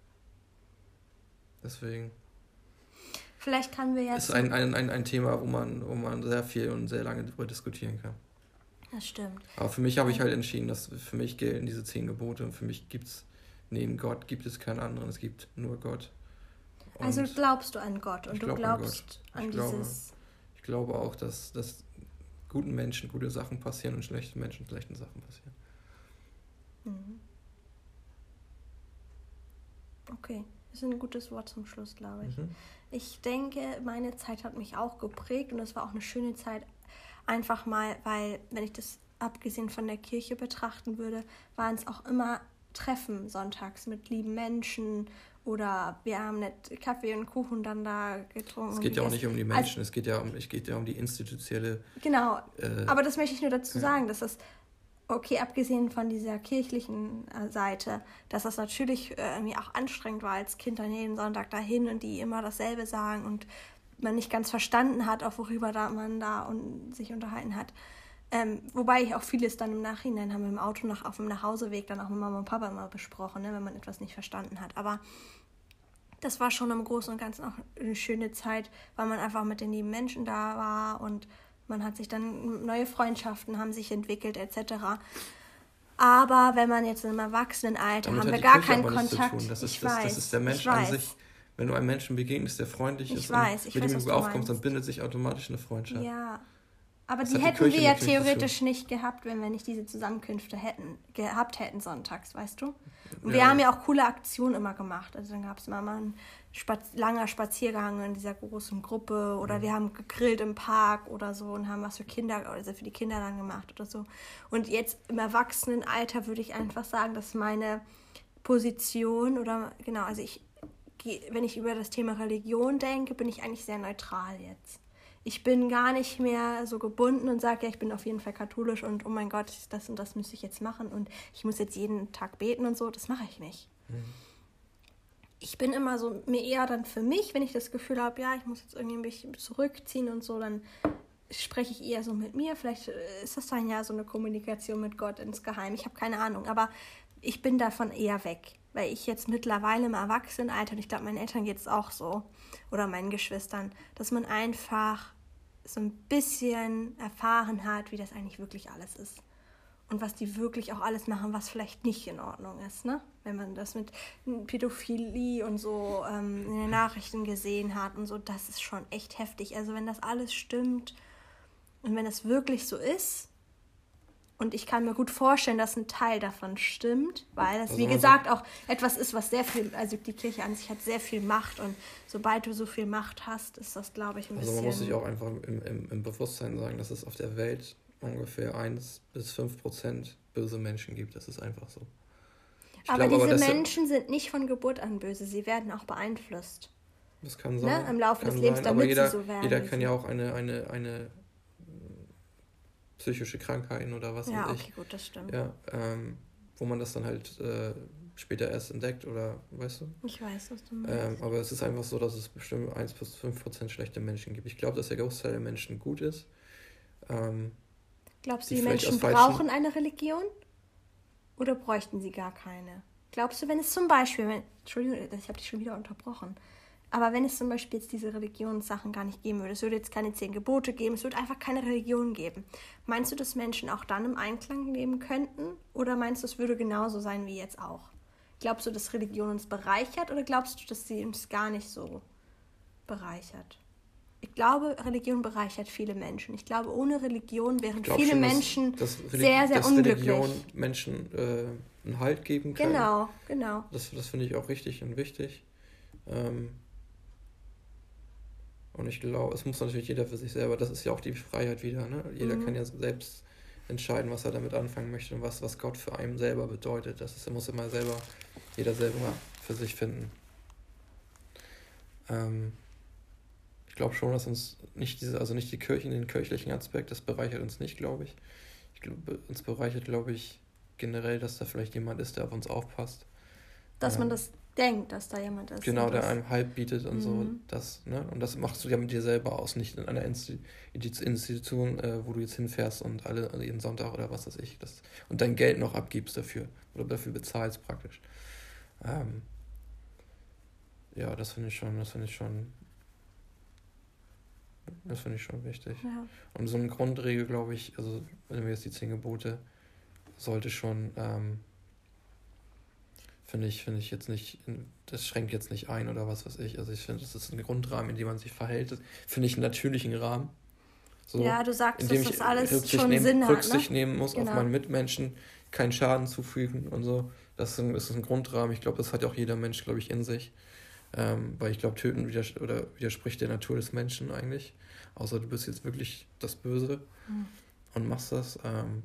Deswegen. Vielleicht kann wir jetzt... Ist ein Thema, wo man sehr viel und sehr lange darüber diskutieren kann. Das stimmt. Aber für mich habe ich halt entschieden, dass für mich gelten diese 10 Gebote und für mich neben Gott gibt es keinen anderen, es gibt nur Gott. Und also glaubst du an Gott und du glaubst an dieses... Ich glaube auch, dass guten Menschen gute Sachen passieren und schlechten Menschen schlechte Sachen passieren. Mhm. Okay, das ist ein gutes Wort zum Schluss, glaube ich. Mhm. Ich denke, meine Zeit hat mich auch geprägt und es war auch eine schöne Zeit, einfach mal, weil, wenn ich das abgesehen von der Kirche betrachten würde, waren es auch immer Treffen sonntags mit lieben Menschen oder wir haben nicht Kaffee und Kuchen dann da getrunken. Es geht ja auch nicht um die Menschen, es geht ja um die institutionelle... Genau, aber das möchte ich nur dazu sagen, dass das, okay, abgesehen von dieser kirchlichen Seite, dass das natürlich irgendwie auch anstrengend war, als Kind dann jeden Sonntag dahin und die immer dasselbe sagen und man nicht ganz verstanden hat, auch worüber man da sich unterhalten hat. Wobei ich auch vieles dann im Nachhinein haben wir im Auto auf dem Nachhauseweg dann auch mit Mama und Papa immer besprochen, ne, wenn man etwas nicht verstanden hat. Aber das war schon im Großen und Ganzen auch eine schöne Zeit, weil man einfach mit den lieben Menschen da war und man hat sich dann neue Freundschaften haben sich entwickelt etc. Aber wenn man jetzt im Erwachsenenalter haben wir gar keinen Kontakt. Das ist der Mensch an sich. Wenn du einem Menschen begegnest, der freundlich ist und mit dem du aufkommst, dann bindet sich automatisch eine Freundschaft. Ja, aber die hätten wir ja theoretisch nicht gehabt, wenn wir nicht diese Zusammenkünfte gehabt hätten sonntags, weißt du? Und wir haben ja auch coole Aktionen immer gemacht. Also dann gab es immer mal einen langer Spaziergang in dieser großen Gruppe oder wir haben gegrillt im Park oder so und haben was für die Kinder dann gemacht oder so. Und jetzt im Erwachsenenalter würde ich einfach sagen, dass meine Position wenn ich über das Thema Religion denke, bin ich eigentlich sehr neutral jetzt. Ich bin gar nicht mehr so gebunden und sage, ja, ich bin auf jeden Fall katholisch und oh mein Gott, das und das müsste ich jetzt machen und ich muss jetzt jeden Tag beten und so. Das mache ich nicht. Mhm. Ich bin immer so, mir eher dann für mich, wenn ich das Gefühl habe, ja, ich muss jetzt irgendwie ein bisschen zurückziehen und so, dann spreche ich eher so mit mir. Vielleicht ist das dann ja so eine Kommunikation mit Gott insgeheim. Ich habe keine Ahnung, aber ich bin davon eher weg. Weil ich jetzt mittlerweile im Erwachsenenalter, und ich glaube, meinen Eltern geht es auch so, oder meinen Geschwistern, dass man einfach so ein bisschen erfahren hat, wie das eigentlich wirklich alles ist. Und was die wirklich auch alles machen, was vielleicht nicht in Ordnung ist, ne? Wenn man das mit Pädophilie und so in den Nachrichten gesehen hat und so, das ist schon echt heftig. Also wenn das alles stimmt und wenn das wirklich so ist, und ich kann mir gut vorstellen, dass ein Teil davon stimmt, weil das, wie gesagt, auch etwas ist, was sehr viel, also die Kirche an sich hat sehr viel Macht und sobald du so viel Macht hast, ist das, glaube ich, ein bisschen... Also man muss sich auch einfach im Bewusstsein sagen, dass es auf der Welt ungefähr 1-5% böse Menschen gibt. Das ist einfach so. Aber diese Menschen sind nicht von Geburt an böse, sie werden auch beeinflusst. Das kann sein. Ne? Im Laufe des Lebens, damit sie so werden. Jeder kann ja auch eine psychische Krankheiten oder was weiß ich. Ja, okay, gut, das stimmt. Ja, wo man das dann halt später erst entdeckt oder, weißt du? Ich weiß, was du meinst. Aber es ist einfach so, dass es bestimmt 1-5% schlechte Menschen gibt. Ich glaube, dass der Großteil der Menschen gut ist. Glaubst du, die Menschen brauchen eine Religion? Oder bräuchten sie gar keine? Glaubst du, wenn es zum Beispiel, Entschuldigung, ich habe dich schon wieder unterbrochen, aber wenn es zum Beispiel jetzt diese Religionssachen gar nicht geben würde, es würde jetzt keine 10 Gebote geben, es würde einfach keine Religion geben. Meinst du, dass Menschen auch dann im Einklang leben könnten? Oder meinst du, es würde genauso sein wie jetzt auch? Glaubst du, dass Religion uns bereichert oder glaubst du, dass sie uns gar nicht so bereichert? Ich glaube, Religion bereichert viele Menschen. Ich glaube, ohne Religion wären viele Menschen sehr, sehr unglücklich. Dass Religion Menschen einen Halt geben kann. Genau. Das finde ich auch richtig und wichtig. Und ich glaube, es muss natürlich jeder für sich selber, das ist ja auch die Freiheit wieder, ne? Jeder kann ja selbst entscheiden, was er damit anfangen möchte und was Gott für einen selber bedeutet. Muss immer jeder selber für sich finden. Ich glaube schon, dass uns nicht nicht die Kirche, den kirchlichen Aspekt, das bereichert uns nicht, glaube ich. Uns bereichert, glaube ich, generell, dass da vielleicht jemand ist, der auf uns aufpasst. Dass man das denkt, dass da jemand ist. Genau, der einem Halt bietet und so. Das, ne? Und das machst du ja mit dir selber aus, nicht in einer Institution, wo du jetzt hinfährst und jeden Sonntag oder was weiß ich, und dein Geld noch abgibst dafür. Oder dafür bezahlst praktisch. Ja, das finde ich schon wichtig. Ja. Und so eine Grundregel, glaube ich, also wenn wir jetzt die 10 Gebote, sollte schon, finde ich jetzt nicht, das schränkt jetzt nicht ein oder was weiß ich. Also ich finde, das ist ein Grundrahmen, in dem man sich verhält. Das finde ich einen natürlichen Rahmen. So, ja, du sagst, dass das alles schon Sinn hat, Rücksicht nehmen muss auf meinen Mitmenschen, keinen Schaden zufügen und so. Das ist ein Grundrahmen. Ich glaube, das hat auch jeder Mensch, glaube ich, in sich. Weil ich glaube, Töten widerspricht der Natur des Menschen eigentlich. Außer du bist jetzt wirklich das Böse und machst das.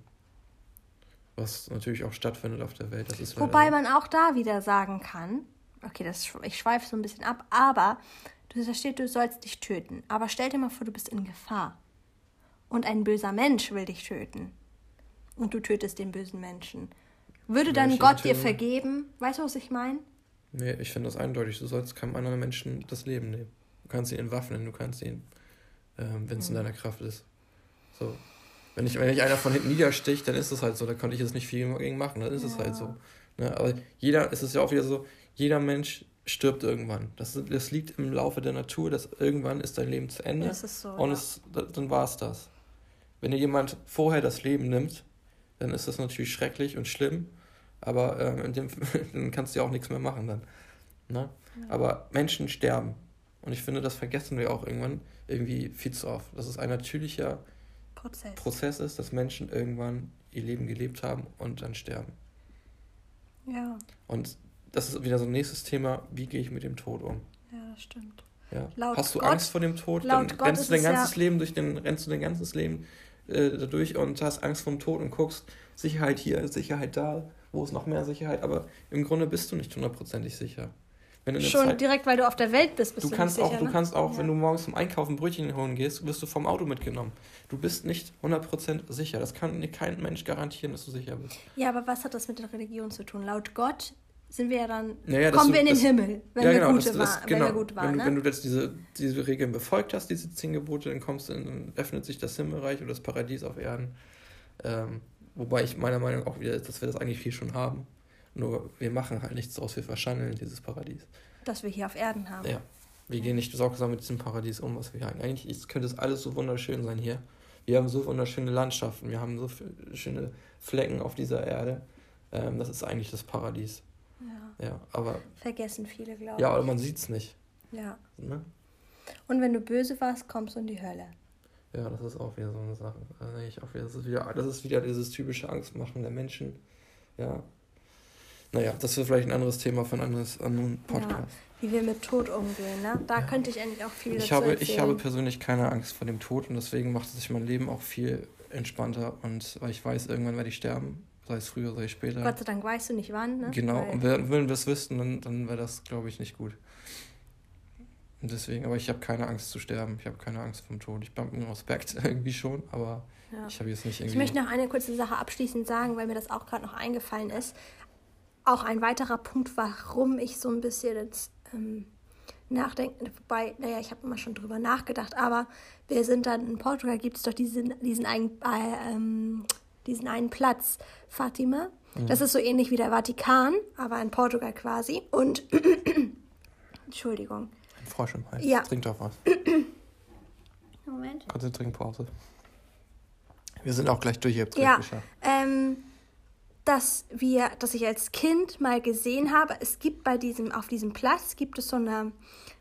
Was natürlich auch stattfindet auf der Welt. Das ist wobei man auch da wieder sagen kann, okay, ich schweife so ein bisschen ab, aber da steht, du sollst nicht töten. Aber stell dir mal vor, du bist in Gefahr. Und ein böser Mensch will dich töten. Und du tötest den bösen Menschen. Würde dann Gott dir vergeben? Weißt du, was ich meine? Nee, ich finde das eindeutig. Du sollst keinem anderen Menschen das Leben nehmen. Du kannst ihn entwaffnen, du kannst ihn, wenn es in deiner Kraft ist. So. Wenn ich einer von hinten niedersticht, dann ist es halt so, da konnte ich jetzt nicht viel dagegen machen, dann ist es halt so. Ne? Aber es ist ja auch wieder so, jeder Mensch stirbt irgendwann. Das liegt im Laufe der Natur, dass irgendwann ist dein Leben zu Ende. Das ist so, und dann war es das. Wenn dir jemand vorher das Leben nimmt, dann ist das natürlich schrecklich und schlimm, aber dann kannst du ja auch nichts mehr machen dann. Ne? Ja. Aber Menschen sterben. Und ich finde, das vergessen wir auch irgendwann irgendwie viel zu oft. Das ist ein natürlicher Prozess ist, dass Menschen irgendwann ihr Leben gelebt haben und dann sterben. Ja. Und das ist wieder so ein nächstes Thema, wie gehe ich mit dem Tod um? Ja, das stimmt. Ja. Hast du Angst vor dem Tod? Dann rennst du dein ganzes Leben dadurch und hast Angst vor dem Tod und guckst, Sicherheit hier, Sicherheit da, wo ist noch mehr Sicherheit, aber im Grunde bist du nicht 100%ig sicher. Direkt, weil du auf der Welt bist, du kannst nicht sicher, ne? Du kannst auch, wenn du morgens zum Einkaufen Brötchen holen gehst, wirst du vom Auto mitgenommen. Du bist nicht 100% sicher. Das kann dir kein Mensch garantieren, dass du sicher bist. Ja, aber was hat das mit der Religion zu tun? Laut Gott sind wir ja dann, kommen wir in den Himmel, wenn wir gut waren. Wenn du jetzt diese Regeln befolgt hast, diese 10 Gebote, dann öffnet sich das Himmelreich oder das Paradies auf Erden. Wobei ich meiner Meinung nach auch wieder, dass wir das eigentlich viel schon haben. Nur wir machen halt nichts draus, wir verschandeln dieses Paradies. Das wir hier auf Erden haben. Ja, wir gehen nicht sorgsam mit diesem Paradies um, was wir haben. Eigentlich könnte es alles so wunderschön sein hier. Wir haben so wunderschöne Landschaften, wir haben so schöne Flecken auf dieser Erde. Das ist eigentlich das Paradies. Ja, aber vergessen viele, glaube ich. Ja, aber man sieht es nicht. Ja. Ne? Und wenn du böse warst, kommst du in die Hölle. Ja, das ist auch wieder so eine Sache. Das ist wieder dieses typische Angstmachen der Menschen. Ja. Naja, das ist vielleicht ein anderes Thema für einen anderen Podcast. Ja, wie wir mit Tod umgehen, ne? Da könnte ich eigentlich auch viel dazu erzählen. Ich habe persönlich keine Angst vor dem Tod und deswegen macht sich mein Leben auch viel entspannter. Und weil ich weiß, irgendwann werde ich sterben, sei es früher, sei es später. Gott sei Dank weißt du nicht wann, ne? Genau, und wenn wir es wüssten, dann wäre das, glaube ich, nicht gut. Und deswegen, aber ich habe keine Angst zu sterben, ich habe keine Angst vom Tod. Ich habe einen Respekt irgendwie schon, aber ich habe jetzt nicht irgendwie... Ich möchte noch eine kurze Sache abschließend sagen, weil mir das auch gerade noch eingefallen ist. Auch ein weiterer Punkt, warum ich so ein bisschen jetzt nachdenke, wobei, ich habe immer schon drüber nachgedacht, aber wir sind dann in Portugal, gibt es doch diesen einen Platz, Fatima. Mhm. Das ist so ähnlich wie der Vatikan, aber in Portugal quasi. Und, Entschuldigung. Ein Frosch im Hals. Ja. Trink doch was. Moment. Kurze Trinkpause. Wir sind auch gleich durch, ihr habt es geschafft. Dass ich als Kind mal gesehen habe, es gibt auf diesem Platz gibt es so eine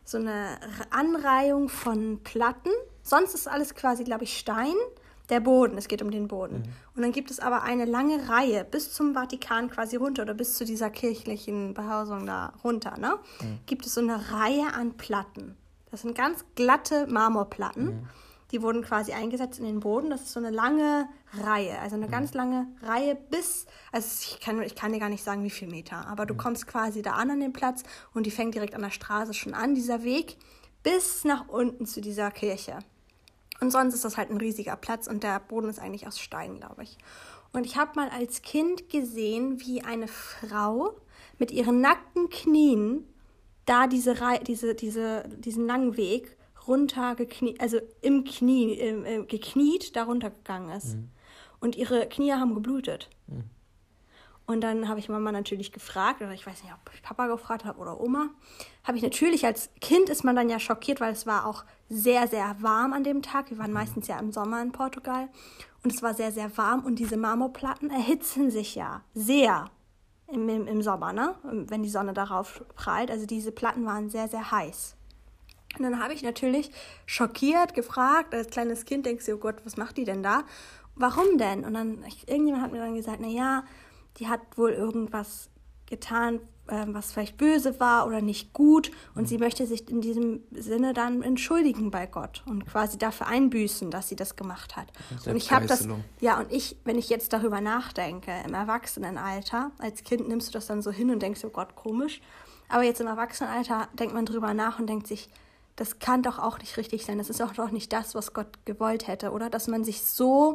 Anreihung von Platten. Sonst ist alles quasi, glaube ich, Stein. Der Boden, es geht um den Boden. Mhm. Und dann gibt es aber eine lange Reihe bis zum Vatikan quasi runter oder bis zu dieser kirchlichen Behausung da runter, ne? Mhm. Gibt es so eine Reihe an Platten. Das sind ganz glatte Marmorplatten. Mhm. Die wurden quasi eingesetzt in den Boden. Das ist so eine lange Reihe, also eine ganz lange Reihe ich kann dir gar nicht sagen, wie viel Meter, aber du kommst quasi da an den Platz und die fängt direkt an der Straße schon an, dieser Weg, bis nach unten zu dieser Kirche. Und sonst ist das halt ein riesiger Platz und der Boden ist eigentlich aus Stein, glaube ich. Und ich habe mal als Kind gesehen, wie eine Frau mit ihren nackten Knien da diesen langen Weg runter gekniet, also im Knie, gekniet, da runtergegangen ist. Und ihre Knie haben geblutet. Und dann habe ich Mama natürlich gefragt, oder ich weiß nicht, ob ich Papa gefragt habe oder Oma. Habe ich natürlich, als Kind ist man dann ja schockiert, weil es war auch sehr, sehr warm an dem Tag. Wir waren meistens ja im Sommer in Portugal. Und es war sehr, sehr warm. Und diese Marmorplatten erhitzen sich ja sehr im Sommer, ne? Wenn die Sonne darauf prallt. Also diese Platten waren sehr, sehr heiß. Und dann habe ich natürlich schockiert gefragt, als kleines Kind denkst du, oh Gott, was macht die denn da? Warum denn? Und dann, irgendjemand hat mir dann gesagt, naja, die hat wohl irgendwas getan, was vielleicht böse war oder nicht gut. Und sie möchte sich in diesem Sinne dann entschuldigen bei Gott und quasi dafür einbüßen, dass sie das gemacht hat. Und ich habe das, wenn ich jetzt darüber nachdenke, im Erwachsenenalter, als Kind nimmst du das dann so hin und denkst, oh Gott, komisch. Aber jetzt im Erwachsenenalter denkt man drüber nach und denkt sich, das kann doch auch nicht richtig sein. Das ist auch doch nicht das, was Gott gewollt hätte, oder? Dass man sich so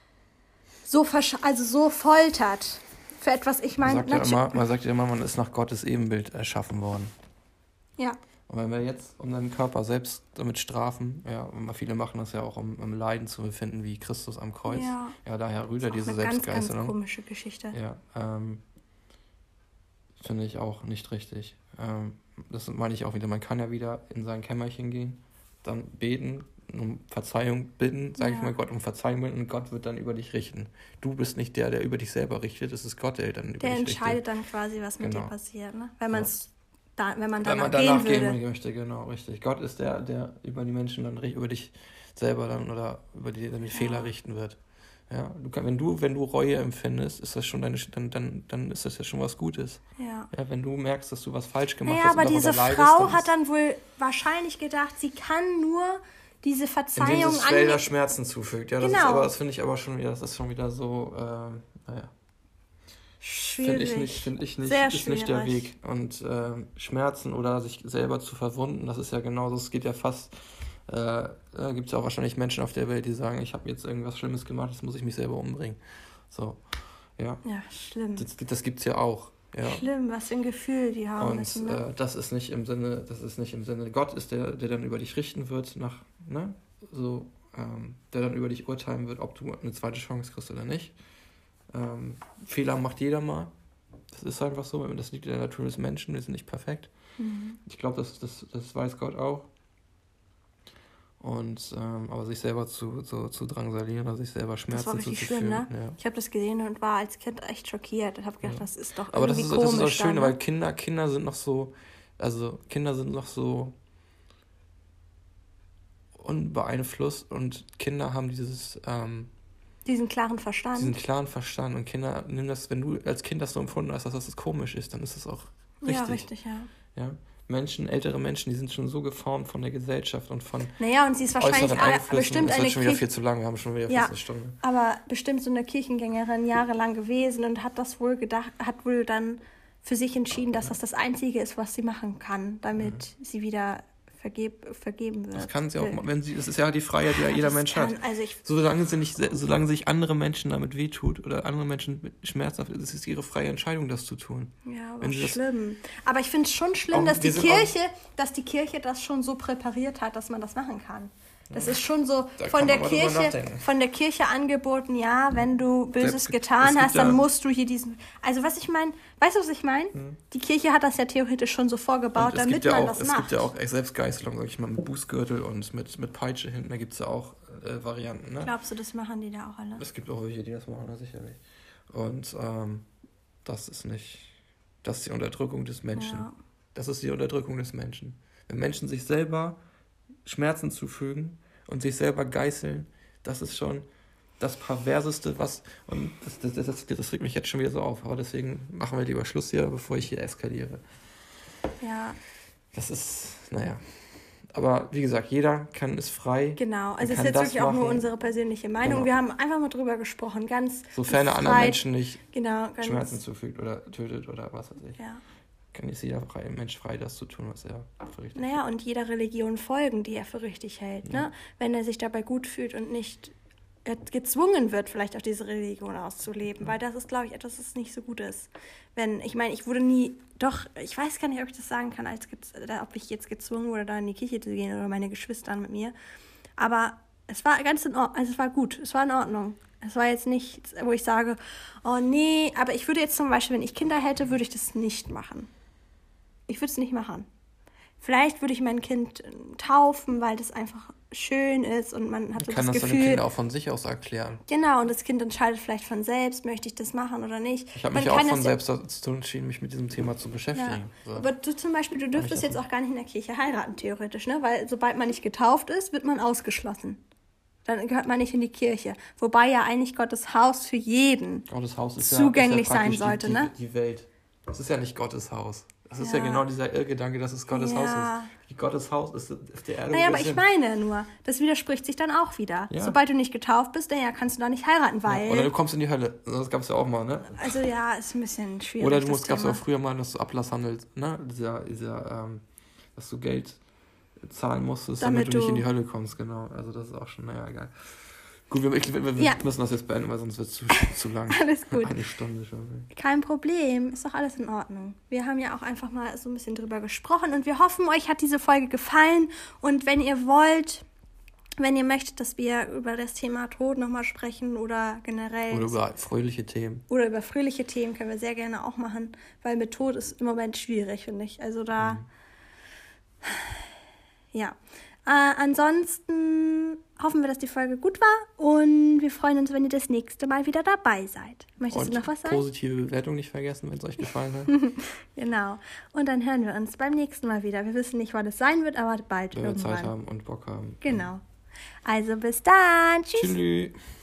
foltert. Für etwas, ich meine... Man sagt ja immer, man ist nach Gottes Ebenbild erschaffen worden. Ja. Und wenn wir jetzt unseren Körper selbst damit strafen, ja, viele machen das ja auch, um Leiden zu befinden, wie Christus am Kreuz. Ja, daher rührt diese Selbstgeißelung. Ganz komische Geschichte. Ja, finde ich auch nicht richtig. Das meine ich auch wieder. Man kann ja wieder in sein Kämmerchen gehen, dann beten, um Verzeihung bitten, sage ich mal Gott, um Verzeihung bitten und Gott wird dann über dich richten. Du bist nicht der über dich selber richtet, es ist Gott, der dann über dich richtet. Der entscheidet dann quasi, was mit dir passiert, ne? Wenn man danach gehen möchte, genau, richtig. Gott ist der über die Menschen dann über dich selber dann oder über die Fehler richten wird. Ja, wenn du Reue empfindest, ist das schon dann ist das ja schon was Gutes. Ja, wenn du merkst, dass du was falsch gemacht hast. Ja, aber diese Frau hat dann wohl wahrscheinlich gedacht, sie kann nur diese Verzeihung indem sie Schmerzen zufügt. Ja, das finde ich aber schon wieder, das ist schon wieder so, schwierig. Finde ich nicht, sehr ist schwierig. Nicht der Weg. Und Schmerzen oder sich selber zu verwunden, das ist ja genauso, es geht ja fast, gibt es auch wahrscheinlich Menschen auf der Welt, die sagen, ich habe jetzt irgendwas Schlimmes gemacht, jetzt muss ich mich selber umbringen. So, ja. Ja, schlimm. Das gibt's ja auch. Ja. Schlimm, was für ein Gefühl die haben müssen. Ne? Das ist nicht im Sinne, Gott ist der dann über dich richten wird, der dann über dich urteilen wird, ob du eine zweite Chance kriegst oder nicht. Fehler macht jeder mal. Das ist einfach so, das liegt in der Natur des Menschen, wir sind nicht perfekt. Ich glaube, das weiß Gott auch. Und aber sich selber zu drangsalieren oder sich selber Schmerzen zuzufügen. Das war richtig schlimm, ne? Ja. Ich habe das gesehen und war als Kind echt schockiert. Ich habe gedacht, das ist doch irgendwie aber komisch. Aber das ist auch schön, weil Kinder sind noch so, unbeeinflusst und Kinder haben diesen klaren Verstand. Und Kinder nehmen das, wenn du als Kind das so empfunden hast, dass das komisch ist, dann ist das auch richtig. Ja, richtig, ja. Ältere Menschen, die sind schon so geformt von der Gesellschaft und von und sie ist wahrscheinlich bestimmt das wird schon wieder viel zu lang, wir haben schon wieder fast eine Stunde. Aber bestimmt so eine Kirchengängerin jahrelang gewesen und hat wohl dann für sich entschieden, dass das Einzige ist, was sie machen kann, damit sie wieder vergeben wird. Das kann sie auch, das ist ja die Freiheit, die ja jeder Mensch hat. Solange sich andere Menschen damit wehtut oder andere Menschen schmerzhaft ist, ist es ihre freie Entscheidung, das zu tun. Ja, aber schlimm. Aber ich finde es schon schlimm, dass die Kirche das schon so präpariert hat, dass man das machen kann. Das ist schon so von der Kirche angeboten, wenn du Böses getan hast, dann musst du hier diesen... Also was ich meine, weißt du, was ich meine? Die Kirche hat das ja theoretisch schon so vorgebaut, damit man das macht. Es gibt ja auch Selbstgeißelung, sag ich mal, mit Bußgürtel und mit Peitsche hinten, da gibt es ja auch Varianten. Ne? Glaubst du, das machen die da auch alle? Es gibt auch welche, die das machen, sicherlich. Und das ist die Unterdrückung des Menschen. Ja. Das ist die Unterdrückung des Menschen. Wenn Menschen sich selber Schmerzen zufügen und sich selber geißeln, das ist schon das Perverseste, was... Und das regt mich jetzt schon wieder so auf, aber deswegen machen wir lieber Schluss hier, bevor ich hier eskaliere. Ja. Das ist, aber wie gesagt, jeder ist frei. Genau, also es ist jetzt wirklich auch nur unsere persönliche Meinung. Genau. Wir haben einfach mal drüber gesprochen, ganz sofern er anderen Menschen nicht Schmerzen zufügt oder tötet oder was weiß ich. Ja. kann jetzt jeder Mensch frei, das zu tun, was er für richtig hält. Naja, und jeder Religion folgen, die er für richtig hält, ne? Wenn er sich dabei gut fühlt und nicht gezwungen wird, vielleicht auch diese Religion auszuleben, weil das ist, glaube ich, etwas, das nicht so gut ist. Ich wurde nie, ich weiß gar nicht, ob ich das sagen kann, ob ich jetzt gezwungen wurde, da in die Kirche zu gehen oder meine Geschwister mit mir, aber es war ganz in Ordnung, also es war gut, es war in Ordnung. Es war jetzt nicht, wo ich sage, oh nee, aber ich würde jetzt zum Beispiel, wenn ich Kinder hätte, würde ich das nicht machen. Ich würde es nicht machen. Vielleicht würde ich mein Kind taufen, weil das einfach schön ist und man hat so das Gefühl... Kann das deine Kinder auch von sich aus erklären. Genau, und das Kind entscheidet vielleicht von selbst, möchte ich das machen oder nicht. Ich habe mich auch von selbst dazu entschieden, mich mit diesem Thema zu beschäftigen. Ja. So. Aber du zum Beispiel, du dürftest jetzt auch gar nicht in der Kirche heiraten, theoretisch, ne? Weil sobald man nicht getauft ist, wird man ausgeschlossen. Dann gehört man nicht in die Kirche. Wobei ja eigentlich Gottes Haus für jeden zugänglich sein sollte, ne? Die Welt. Das ist ja nicht Gottes Haus. Das ist ja genau dieser Irrgedanke, dass es Gottes Haus ist. Gottes Haus ist auf der Erde. Naja, aber ich meine nur, das widerspricht sich dann auch wieder. Ja. Sobald du nicht getauft bist, dann kannst du da nicht heiraten, weil... Ja, oder du kommst in die Hölle. Das gab es ja auch mal, ne? Also ja, ist ein bisschen schwierig. Oder du gab es auch früher mal, dass du Ablasshandel, ne? Dass du Geld zahlen musstest, damit du nicht in die Hölle kommst, genau. Also das ist auch schon, naja, egal. Gut, wir müssen das jetzt beenden, weil sonst wird es zu lang. Alles gut. Eine Stunde schon. Kein Problem, ist doch alles in Ordnung. Wir haben ja auch einfach mal so ein bisschen drüber gesprochen und wir hoffen, euch hat diese Folge gefallen. Und wenn ihr möchtet, dass wir über das Thema Tod nochmal sprechen oder generell... Oder über fröhliche Themen. Oder über fröhliche Themen können wir sehr gerne auch machen, weil mit Tod ist im Moment schwierig, finde ich. Also da... Ja. Ansonsten hoffen wir, dass die Folge gut war und wir freuen uns, wenn ihr das nächste Mal wieder dabei seid. Möchtest du noch was sagen? Positive Bewertung nicht vergessen, wenn es euch gefallen hat. Genau. Und dann hören wir uns beim nächsten Mal wieder. Wir wissen nicht, wann es sein wird, aber bald wenn irgendwann. Wenn wir Zeit haben und Bock haben. Genau. Also bis dann. Tschüss. Tschüss.